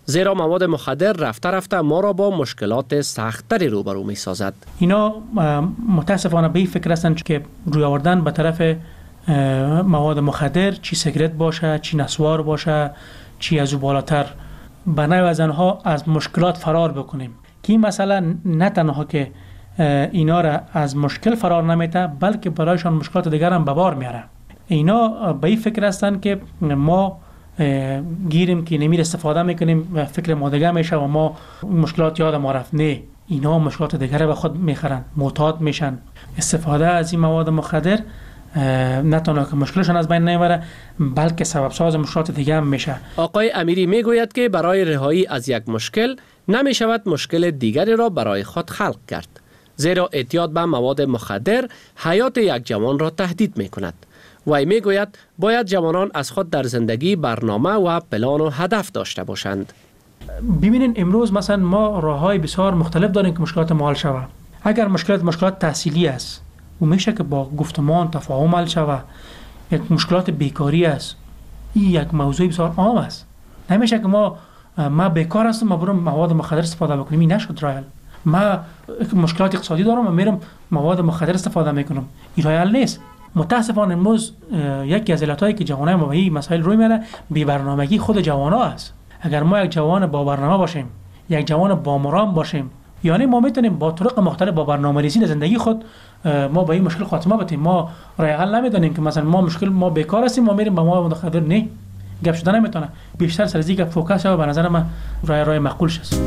زیرا مواد مخدر رفته رفته ما را با مشکلات سخت‌تری روبرو می‌سازد. اینا متاسفانه به این فکر هستند که روی آوردن به طرف مواد مخدر، چی سیگرت باشه، چی نسوار باشه، چی از او بالاتر، به نوع آنها از مشکلات فرار بکنیم. که این مسئله نه تنها که اینا را از مشکل فرار نمیته، بلکه برایشان مشکلات دیگر هم به بار میاره. اینا به این فکر هستند که ما گیریم که نمیر استفاده میکنیم و فکر ما دیگه میشه و ما مشکلات یاد ما رفت. نه، اینا مشکلات دیگر به خود میخرن، معتاد میشن. استفاده از این مواد مخدر نه تنها که مشکلشان از بین نمیبره، بلکه سبب ساز مشکلات دیگه هم میشه. آقای امیری میگوید که برای رهایی از یک مشکل نمیشود مشکل دیگری را برای خود خلق کرد، زیرا اعتیاد به مواد مخدر حیات یک جوان را تهدید میکند. وی میگوید باید جوانان از خود در زندگی برنامه و پلان و هدف داشته باشند. ببینین امروز مثلا ما راههای بسیار مختلف داریم که مشکلات ما حل شود. اگر مشکلات تحصیلی است و میشه که با گفتمان تفاهم حل شود. یک مشکلات بیکاری است، این یک موضوع بسیار عام است. نمیشه که ما بیکار هستم ما برم مواد مخدر استفاده بکنم. این نشد راه حل. ما مشکلات اقتصادی دارم و میرم مواد مخدر استفاده میکنم. این راه حل نیست. متاسفانه امروز یکی از علتایی که جوانای ما به این مسائل روی میاره بی برنامگی خود جوانا است. اگر ما یک جوان با برنامه باشیم، یک جوان با مرام باشیم، یعنی ما میتونیم با طرق مختلف با برنامه‌ریزی زندگی خود ما به این مشکل خاتمه بدیم. ما راه حل نمیدونیم که مثلا ما بیکار هستیم ما میریم با مواد مخدر. نه، گپ شدن نمیتونه. بیشتر سر از این گپ فوکس شود. به نظر من راه معقول است.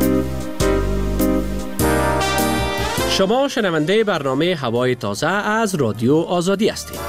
شما شنونده برنامه هوای تازه از رادیو آزادی هستید.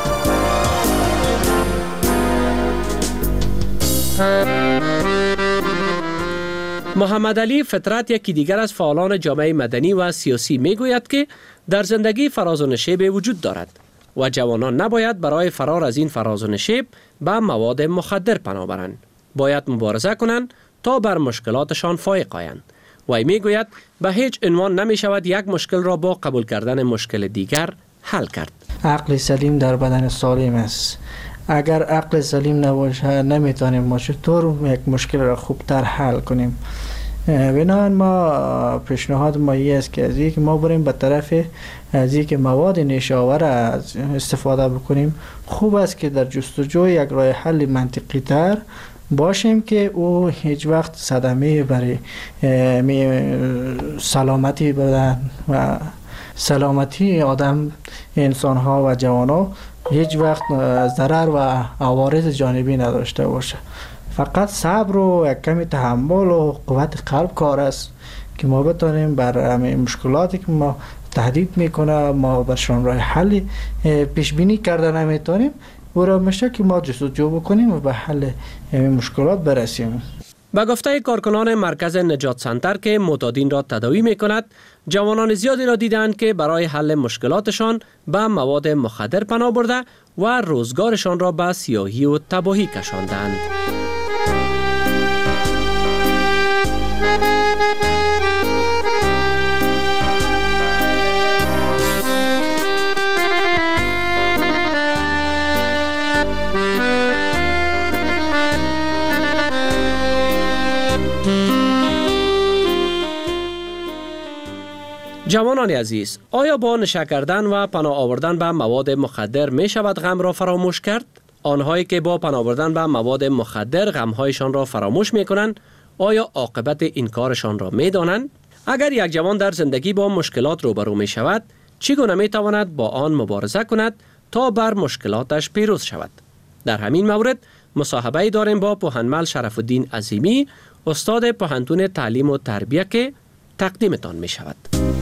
محمد علی فطرت یکی دیگر از فعالان جامعه مدنی و سیاسی میگوید که در زندگی فراز و نشیب وجود دارد و جوانان نباید برای فرار از این فراز و نشیب به مواد مخدر پناه برند. باید مبارزه کنند تا بر مشکلاتشان فائق آیند. وی میگوید به هیچ عنوان نمی شود یک مشکل را با قبول کردن مشکل دیگر حل کرد. عقل سلیم در بدن سالم است. اگر عقل سلیم نباشه نمیتونیم ما چطور یک مشکل را خوبتر حل کنیم. بنابراین ما پیشنهاد ما این است که از اینکه ما بریم به طرف از اینکه مواد نیشاور استفاده بکنیم، خوب است که در جستجوی یک راه حل منطقی تر باشیم که او هیچ وقت صدمه برای سلامتی بدن و سلامتی آدم، انسان ها و جوان ها هیچ وقت ضرر و عوارض جانبی نداشته باشه. فقط صبر و یک کمی تحمل و قوت قلب کار است که ما بتونیم بر مشکلاتی که ما تهدید میکنه ما برشان راه حل پیش بینی کرده نمیتونیم، برای میشه که ما جستجو بکنیم و به حل مشکلات برسیم. با گفته کارکنان مرکز نجات سنتر که معتادین را تداوی می کند، جوانان زیادی را دیدند که برای حل مشکلاتشان به مواد مخدر پناه برده و روزگارشان را به سیاهی و تباهی کشاندند. جوانان عزیز، آیا با نشه کردن و پناه آوردن به مواد مخدر می شود غم را فراموش کرد؟ آنهایی که با پناه آوردن به مواد مخدر غمهایشان را فراموش می کنند، آیا عاقبت این کارشان را می دانند؟ اگر یک جوان در زندگی با مشکلات روبرو می شود، چگونه می تواند با آن مبارزه کند تا بر مشکلاتش پیروز شود؟ در همین مورد مصاحبه داریم با پوهنمل شرف الدین عظیمی، استاد پوهنتون تعلیم و تربیه که تقدیمتان می شود.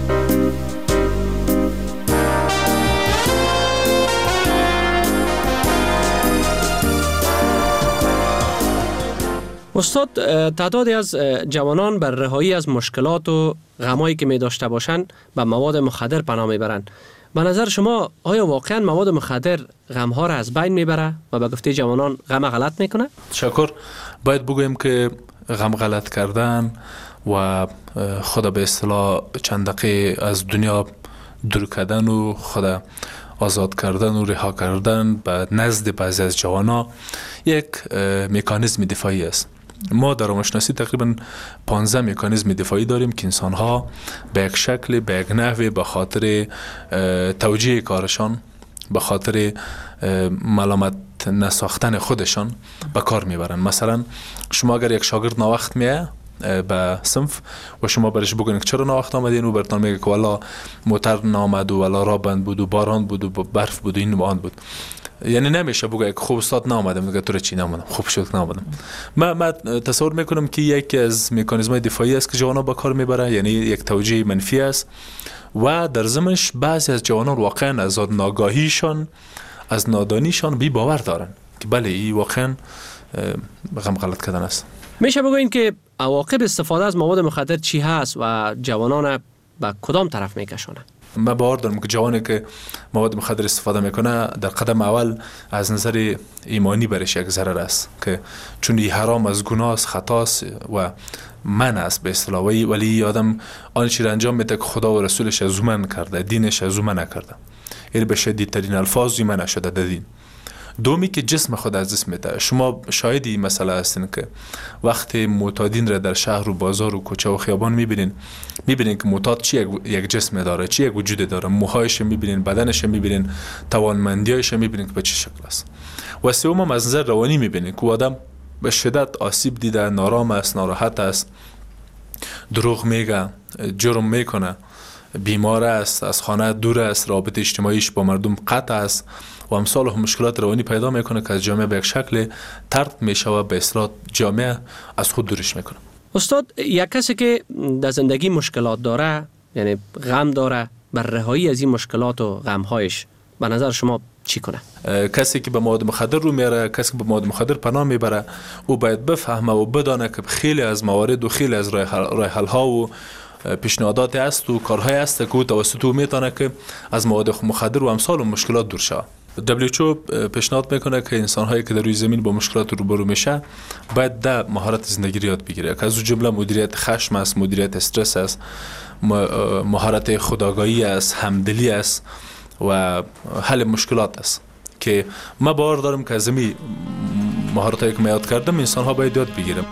استاد، تعدادی از جوانان بر رهایی از مشکلات و غمایی که می داشته باشند به مواد مخدر پناه می برند. به نظر شما آیا واقعا مواد مخدر غمها را از بین می بره و به گفته جوانان غم غلط می کنه؟ تشکر. باید بگویم که غم غلط کردن و خود به اصطلاح چند دقیقه از دنیا دور کردن و خود آزاد کردن و رها کردن به نزد بعضی از جوانا یک مکانیزم دفاعی است. ما در روانشناسی تقریبا 15 مکانیزم دفاعی داریم که انسان‌ها به یک شکل، به یک نحوی، به خاطر توجیه کارشان، به خاطر ملامت نساختن خودشان به کار میبرن. مثلا شما اگر یک شاگرد ناوقت میه به صنف و شما برش بگوین که چرا ناوقت آمدین، او برتان میگه که والا موتر نامد و والا راه بند بود و باران بود و برف بود و این و آن بود. یعنی نمیشه بگه که خوب استاد نامدم، میگه تو چی نامدم، خوب شد نامدم. من تصور میکنم که یکی از مکانیزم‌های دفاعی است که جوانان با کار میبرن، یعنی یک توجیه منفی است و در ضمنش بعضی از جوانان واقعا از ناگاهیشان، از نادانیشان بی باور دارن که بله این واقعا غلط کردن است. میشه بگوین که عواقب استفاده از مواد مخدر چی هست و جوانان به کدام طرف میکشونه؟ من باور دارم که جوانی که مواد مخدر استفاده میکنه در قدم اول از نظر ایمانی برش یک ضرر است، که چون این حرام از گناه است، خطاست و منع است به اصطلاح، ولی آدم آن چیز انجام میده که خدا و رسولش از من کرده، دینش از من نکرده، یعنی به شدیدترین الفاظی منع شده در دین. دومی که جسم خود از دست میده. شما شاهدی مسئله هستین که وقتی معتادین را در شهر و بازار و کوچه و خیابان میبینین که معتاد چی یک جسم داره، چی یک وجود داره، موهایش میبینین، بدنش میبینین، توانمندیایش میبینین که به چه شکل است. و سوم از نظر روانی میبینین که آدم به شدت آسیب دیده، نارام است، ناراحت است، دروغ میگه، جرم میکنه، بیمار است، از خانه دور است، رابطه اجتماعیش با مردم قطع است و امثال مشکلات روانی پیدا میکنه که از جامعه به یک شکل طرد میشه و به اصطلاح جامعه از خود دورش میکنه. استاد، یک کسی که در زندگی مشکلات داره، یعنی غم داره، بر رهایی از این مشکلات و غمهایش به نظر شما چی کنه؟ کسی که به مواد مخدر رو میاره، کسی که به مواد مخدر پناه میبره، او باید بفهمه و بدانه که خیلی از موارد و خیلی از راه حل ها و پیشنهادات است و کارهای است که او توسط او میتونه که از مواد مخدر و امثال و مشکلات دور شود. WHO پیشنهاد میکنه که انسان‌هایی که در روی زمین با مشکلات روبرو میشه باید ده مهارت زندگی یاد بگیره که از اون جمله مدیریت خشم است، مدیریت استرس است، مهارت خودآگاهی است، همدلی است و حل مشکلات است، که من باور دارم که از این مهارتایی که من یاد کردم انسان‌ها باید یاد بگیرن.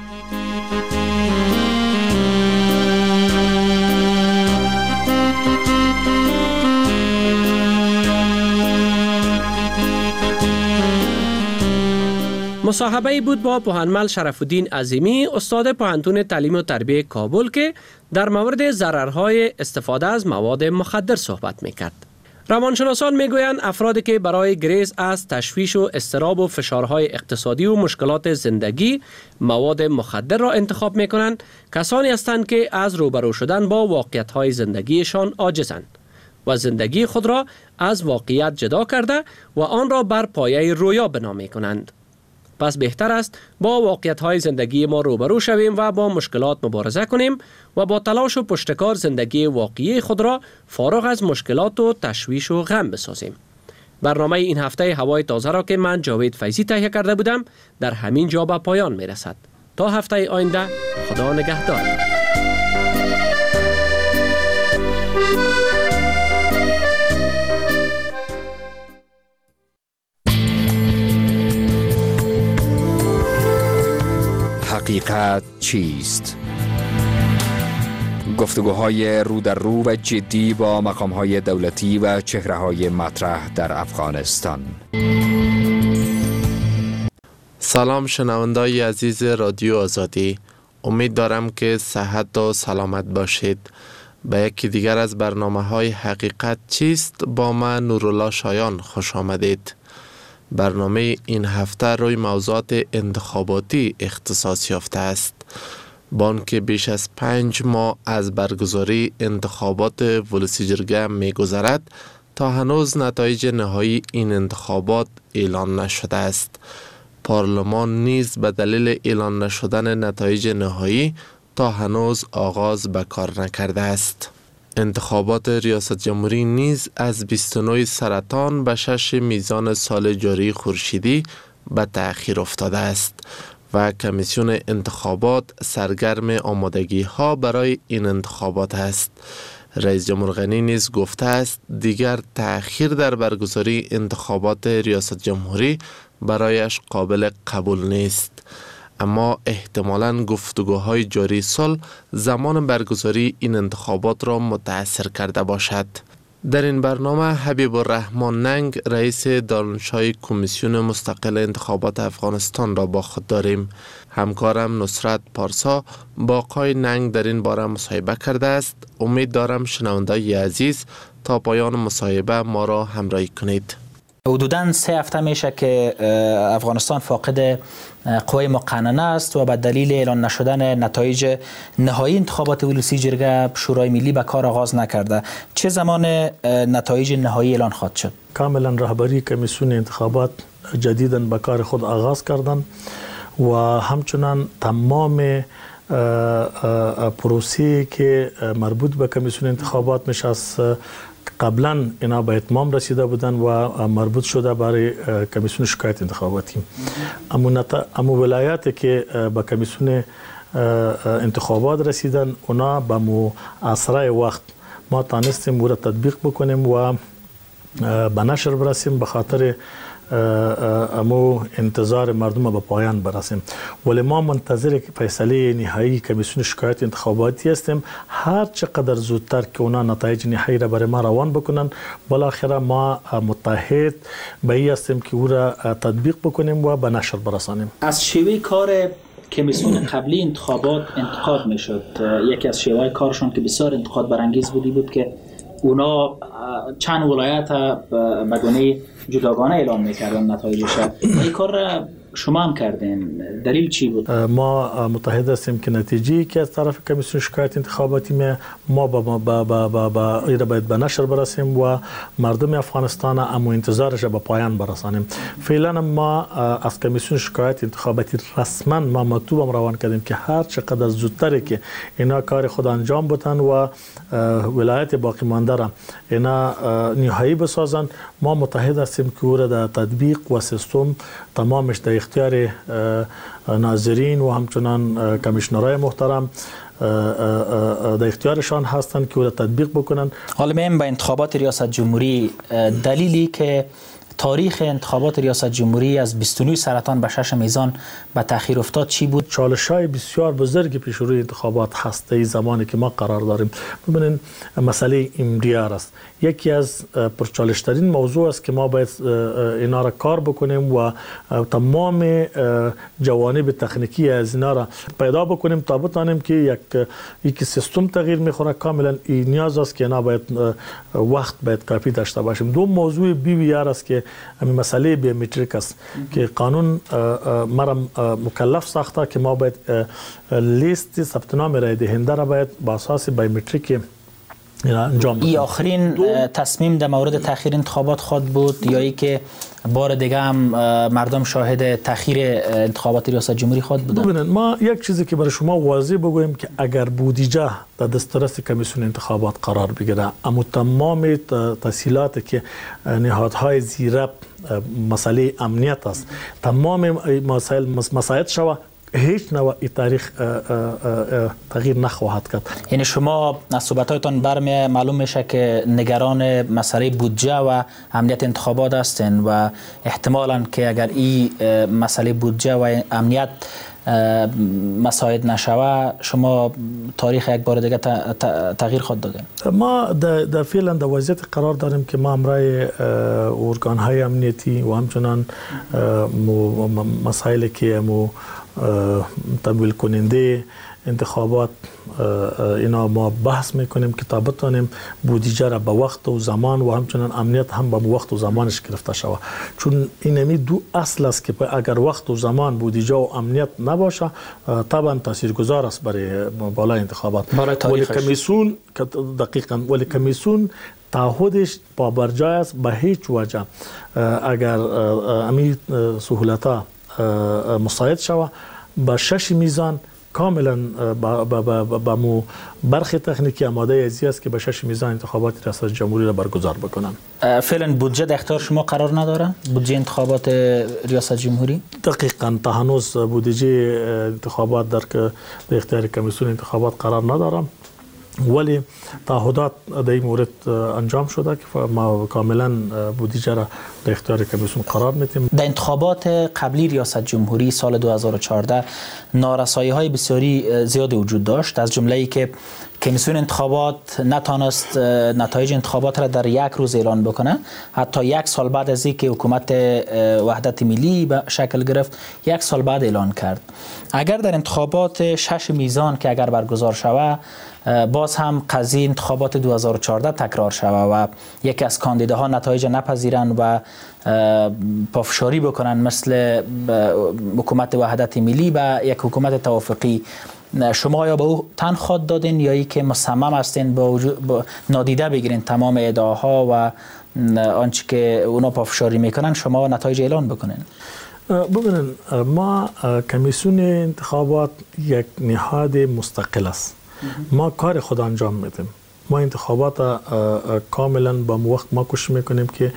مصاحبه بود با پوهنمل شرف الدین عظیمی، استاد پوهنتون تعلیم و تربیت کابل، که در مورد ضررهای استفاده از مواد مخدر صحبت میکرد. روانشناسان میگویند افرادی که برای گریز از تشویش و اضطراب و فشارهای اقتصادی و مشکلات زندگی مواد مخدر را انتخاب میکنند، کسانی هستند که از روبرو شدن با واقعیت‌های زندگیشان عاجزند و زندگی خود را از واقعیت جدا کرده و آن را بر پایه رویا بنا میکنند. پس بهتر است با واقعیت‌های زندگی ما روبرو شویم و با مشکلات مبارزه کنیم و با تلاش و پشتکار زندگی واقعی خود را فارغ از مشکلات و تشویش و غم بسازیم. برنامه این هفته هوای تازه را که من جاوید فیضی تهیه کرده بودم در همین جا به پایان میرسد. تا هفته آینده، خدا نگهدار. حقیقت چیست؟ گفتگوهای رو در رو و جدی با مقامهای دولتی و چهره‌های مطرح در افغانستان. سلام شنوندای عزیز رادیو آزادی، امید دارم که صحت و سلامت باشید. به یکی دیگر از برنامه‌های حقیقت چیست با من نورالله شایان خوش آمدید. برنامه این هفته روی موضوعات انتخاباتی اختصاص یافته است. با آنکه بیش از 5 ماه از برگزاری انتخابات ولسی جرگه می‌گذرد، تا هنوز نتایج نهایی این انتخابات اعلان نشده است. پارلمان نیز به دلیل اعلان نشدن نتایج نهایی تا هنوز آغاز به کار نکرده است. انتخابات ریاست جمهوری نیز از 29 سرطان به 6 میزان سال جاری خورشیدی به تأخیر افتاده است و کمیسیون انتخابات سرگرم آمادگی ها برای این انتخابات است. رئیس جمهور غنی نیز گفته است دیگر تأخیر در برگزاری انتخابات ریاست جمهوری برایش قابل قبول نیست. اما احتمالاً گفتگوهای جاری سال زمان برگزاری این انتخابات را متأثر کرده باشد. در این برنامه حبیب الرحمن ننگ رئیس دانشگاه کمیسیون مستقل انتخابات افغانستان را با خود داریم. همکارم نصرت پارسا با آقای ننگ در این باره مصاحبه کرده است. امید دارم شنوندگان عزیز تا پایان مصاحبه ما را همراهی کنید. حدوداً 3 هفته میشه که افغانستان فاقد قوای مقننه است و به دلیل اعلان نشدن نتایج نهایی انتخابات ولسی جرگه شورای ملی به کار آغاز نکرده. چه زمان نتایج نهایی اعلان خواهد شد؟ کاملا رهبری کمیسیون انتخابات جدیداً به کار خود آغاز کردند و همچنان تمام پروسه که مربوط به کمیسیون انتخابات میشه از قبلا اینا به اتمام رسیده بودن و مربوط شده برای کمیسیون شکایت انتخاباتی. اما ولایاتی که به کمیسیون انتخابات رسیدن اونا به اسرع وقت ما تانستیم او را تطبیق بکنیم و به نشر برسیم، به خاطر امو انتظار مردم به پایان برسیم. ولی ما منتظر فیصله نهایی کمیسیون شکایت انتخاباتی هستیم. هر چقدر زودتر که اونا نتایج نهایی را برای ما روان بکنن، بالاخره ما متحد به این هستیم که او را تطبیق بکنیم و به نشر برسانیم. از شیوه کار کمیسیون قبلی انتخابات انتقاد میشد. یکی از شیوه کارشون که بسیار انتقاد برانگیز بود که اونا چند ولایت به گونه جداگانه اعلام میکردن نتایجش. این کار را شما هم کردین، دلیل چی بود؟ ما متحد هستیم که نتیجه‌ای که از طرف کمیسیون شکایت انتخاباتی ما باید به نشر برسیم و مردم افغانستان امو انتظارش به پایان برسانیم. فعلا ما از کمیسیون شکایت انتخاباتی رسما ما مکتوبم روان کردیم که هر چقدر زودتر که اینا کار خود انجام بدن و ولایت باقی مانده را اینا نهایی بسازن، ما متحد هستیم که او را در تطبیق و سیستم تمامش در اختیار ناظرین و همچنان کمیشنرهای محترم در اختیارشان هستند که او را تطبیق بکنن. حالا میم به انتخابات ریاست جمهوری، دلیلی که تاریخ انتخابات ریاست جمهوری از 29 سرطان به 6 میزان به تأخیر افتاد چی بود؟ چالش‌های بسیار بزرگ پیش روی انتخابات هست در زمانی که ما قرار داریم. ببینید مسئله امریار است. یکی از پرچالش‌ترین موضوع است که ما باید اینا را کار بکنیم و تمام جوانب تکنیکی از اینا را پیدا بکنیم تا بتانیم که یک سیستم تغییر میخوره. کاملا این نیاز است که اینا باید وقت باید کافی داشته باشیم. دو موضوع BVR است که همین مسئله بیومتریک است که قانون مرا مکلف ساخته که ما باید لیست ثبت نام رای دهنده را باید با اساس بیومتریک انجام بدیم. این آخرین تصمیم در مورد تأخیر انتخابات خود بود یا ای که بار دیگه هم مردم شاهد تأخیر انتخابات ریاست جمهوری خود بودن؟ ببینید ما یک چیزی که برای شما واضح بگویم که اگر بودجه در دسترس کمیسیون انتخابات قرار بگیره، اما تمام تسهیلاتی که نهادهای زیرب مسئله امنیت است تمام مساعد شوه، هیچ نوع تاریخ تغییر نخواهد کرد. یعنی شما از صحبتاتون برمی معلوم میشه که نگران مسئله بودجه و امنیت انتخابات هستین و احتمالاً که اگر این مسئله بودجه و امنیت مساعد نشوه شما تاریخ یک بار دیگه تغییر خود دادیم. ما در فعلا در وضعیت قرار داریم که ما امرای ارگان‌های امنیتی و همچنان مسائلی که تمویل کننده انتخابات اینا ما بحث میکنیم که تا بتانیم بودجه را به وقت و زمان و همچنان امنیت هم به وقت و زمانش گرفته شود، چون این دو اصل است که اگر وقت و زمان بودجه و امنیت نباشه طبعا تاثیرگذار است برای بالای انتخابات. ولی کمیسیون دقیقاً ولی کمیسیون تعهدش پابرجای است به هیچ وجه اگر امی سهولت‌ها مساعد شود با 6 میزان کاملا با برخی تکنیکی آماده ازی است که به 6 میزان انتخابات ریاست جمهوری را برگزار بکنن. فعلا بودجه در اختیار شما قرار نداره؟ بودجه انتخابات ریاست جمهوری؟ دقیقاً تا هنوز بودجه انتخابات در اختیار کمیسیون انتخابات قرار نداره. ولی تعهدات در این مورد انجام شده که ما کاملا بودجه را در اختیار کمیسیون قرار میدیم. در انتخابات قبلی ریاست جمهوری سال 2014 نارسایی های بسیاری زیاد وجود داشت، از جمله ای که کمیسیون انتخابات نتانست نتایج انتخابات را در یک روز اعلان بکنه، حتی یک سال بعد از اینکه حکومت وحدت ملی به شکل گرفت 1 سال بعد اعلان کرد. اگر در انتخابات 6 میزان که اگر برگزار شود باز هم قضیه انتخابات 2014 تکرار شود و یکی از کاندیداها نتایج نپذیرن و پافشاری بکنن مثل حکومت وحدت ملی به یک حکومت توافقی، شما یا به او تنخواد دادین یا ای که مصمم هستین با نادیده بگیرین تمام ادعاها و آنچه که اونا پافشاری میکنن شما نتایج اعلان بکنین؟ ببینن ما کمیسیون انتخابات یک نهاد مستقل است. ما کار خود انجام میدیم. ما انتخابات کاملا با وقت ما کوشش میکنیم که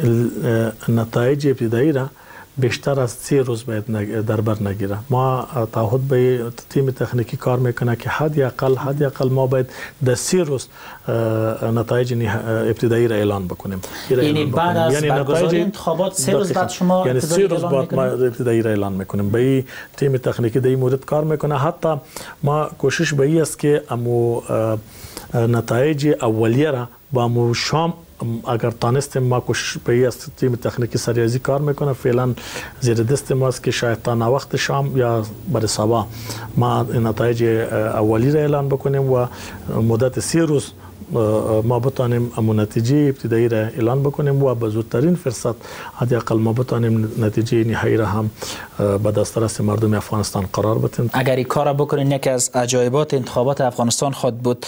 نتایج ابتدایی را بیشتر از 3 روز باید در بر نگیره. ما تعهد به تیم تکنیکی کار میکنه که حد اقل ما باید در 3 روز نتایج ابتدایی را اعلان بکنیم. یعنی بعد از برگزاری انتخابات 3 روز بعد شما یعنی 3 روز بعد ما ابتدایی را اعلان میکنیم. به تیم تکنیکی در این مورد کار میکنه. حتی ما کوشش به این است که امو نتایج اولیه را با امو شام اگر تانستیم ما کوشش به است تیم تکنیکی سریازی کار میکنه. فعلا زیر دست ماست که شاید تا وقت شام یا بعد صبح ما نتایج اولی را اعلان بکنیم و مدت 3 روز ما بتانیم امون نتیجه ابتدایی را اعلان بکنیم و به زودترین فرصت حداقل ما بتانیم نتیجه نهایی را هم به دسترس مردم افغانستان قرار بدیم. اگر این کار را بکنین یکی از عجایبات انتخابات افغانستان خود بود.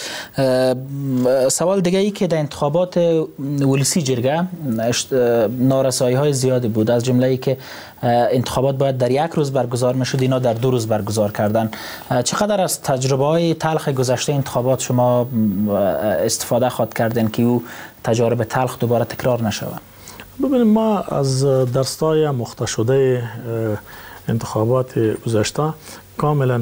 سوال دیگه ای که در انتخابات ولسی جرگه نارسایی های زیادی بود، از جمله ای که انتخابات باید در 1 روز برگزار میشد، اینا در 2 روز برگزار کردن. چقدر از تجربه های تلخ گذشته انتخابات شما استفاده خواهد کردین که او تجارب تلخ دوباره تکرار نشود؟ ببینید ما از درس‌های مختص شده انتخابات گذشته کاملا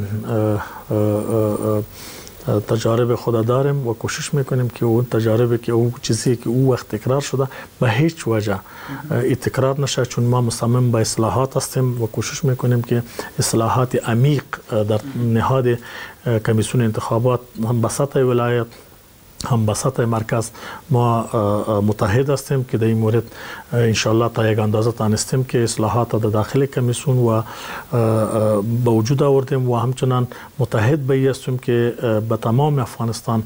تجارب خود داریم و کوشش میکنیم که اون تجاربی که اون چیزی که اون وقت تکرار شده به هیچ وجه تکرار نشه، چون ما مصمم به اصلاحات هستیم و کوشش میکنیم که اصلاحات عمیق در نهاد کمیسیون انتخابات هم به سطح ولایت هم به سطح مرکز ما متحد هستیم که در این مورد انشالله تا یک اندازه تانستیم که اصلاحات در داخل کمیسیون و به وجود آوردیم و همچنان متحد به این هستیم که به تمام افغانستان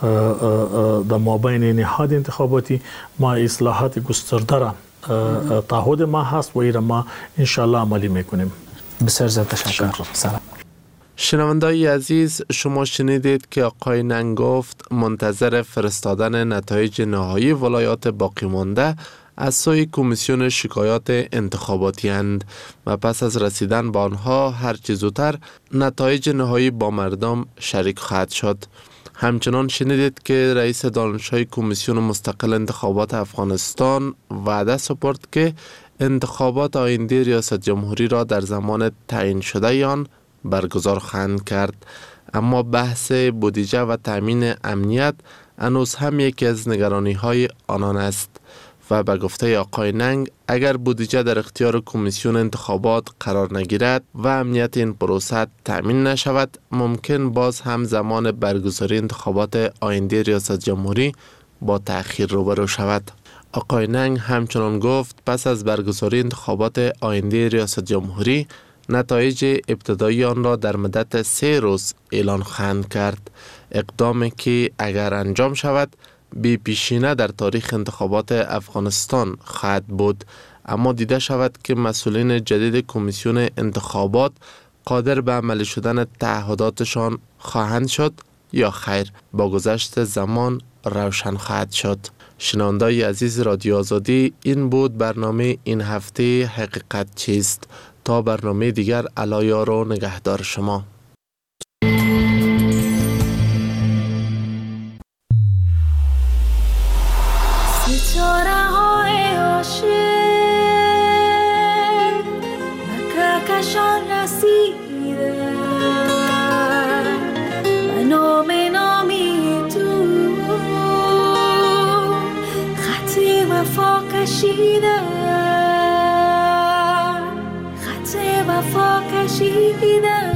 در مابین نهاد انتخاباتی ما اصلاحات گسترده را تعهد ما هست و این را ما انشالله عملی میکنیم. بسیار زیاد تشکر. سلام. شنوندای عزیز، شما شنیدید که آقای ننگ گفت منتظر فرستادن نتایج نهایی ولایات باقی مانده از سوی کمیسیون شکایات انتخاباتی اند و پس از رسیدن به آنها هرچه زودتر نتایج نهایی با مردم شریک خواهد شد. همچنان شنیدید که رئیس دانشگاه کمیسیون مستقل انتخابات افغانستان وعده سپرد که انتخابات آینده ریاست جمهوری را در زمان تعیین شده آن برگزار خواهند کرد، اما بحث بودجه و تامین امنیت هنوز هم یکی از نگرانی های آنان است و به گفته آقای ننگ اگر بودجه در اختیار کمیسیون انتخابات قرار نگیرد و امنیت این پروسه تامین نشود ممکن باز هم زمان برگزاری انتخابات آینده ریاست جمهوری با تأخیر روبرو شود. آقای ننگ همچنان گفت پس از برگزاری انتخابات آینده ریاست جمهوری نتایج ابتدایی آن را در مدت 3 روز اعلان خواهند کرد، اقدامی که اگر انجام شود بی پیشینه در تاریخ انتخابات افغانستان خواهد بود، اما دیده شود که مسئولین جدید کمیسیون انتخابات قادر به عملی شدن تعهداتشان خواهند شد یا خیر با گذشت زمان روشن خواهد شد. شنوندای عزیز رادیو آزادی، این بود برنامه این هفته حقیقت چیست. تا برنامه دیگر علایار و نگهدار شما. ستاره های عاشق به کهکشان رسیده، به نام نامی تو کشیدم، خط وفا کشیدم.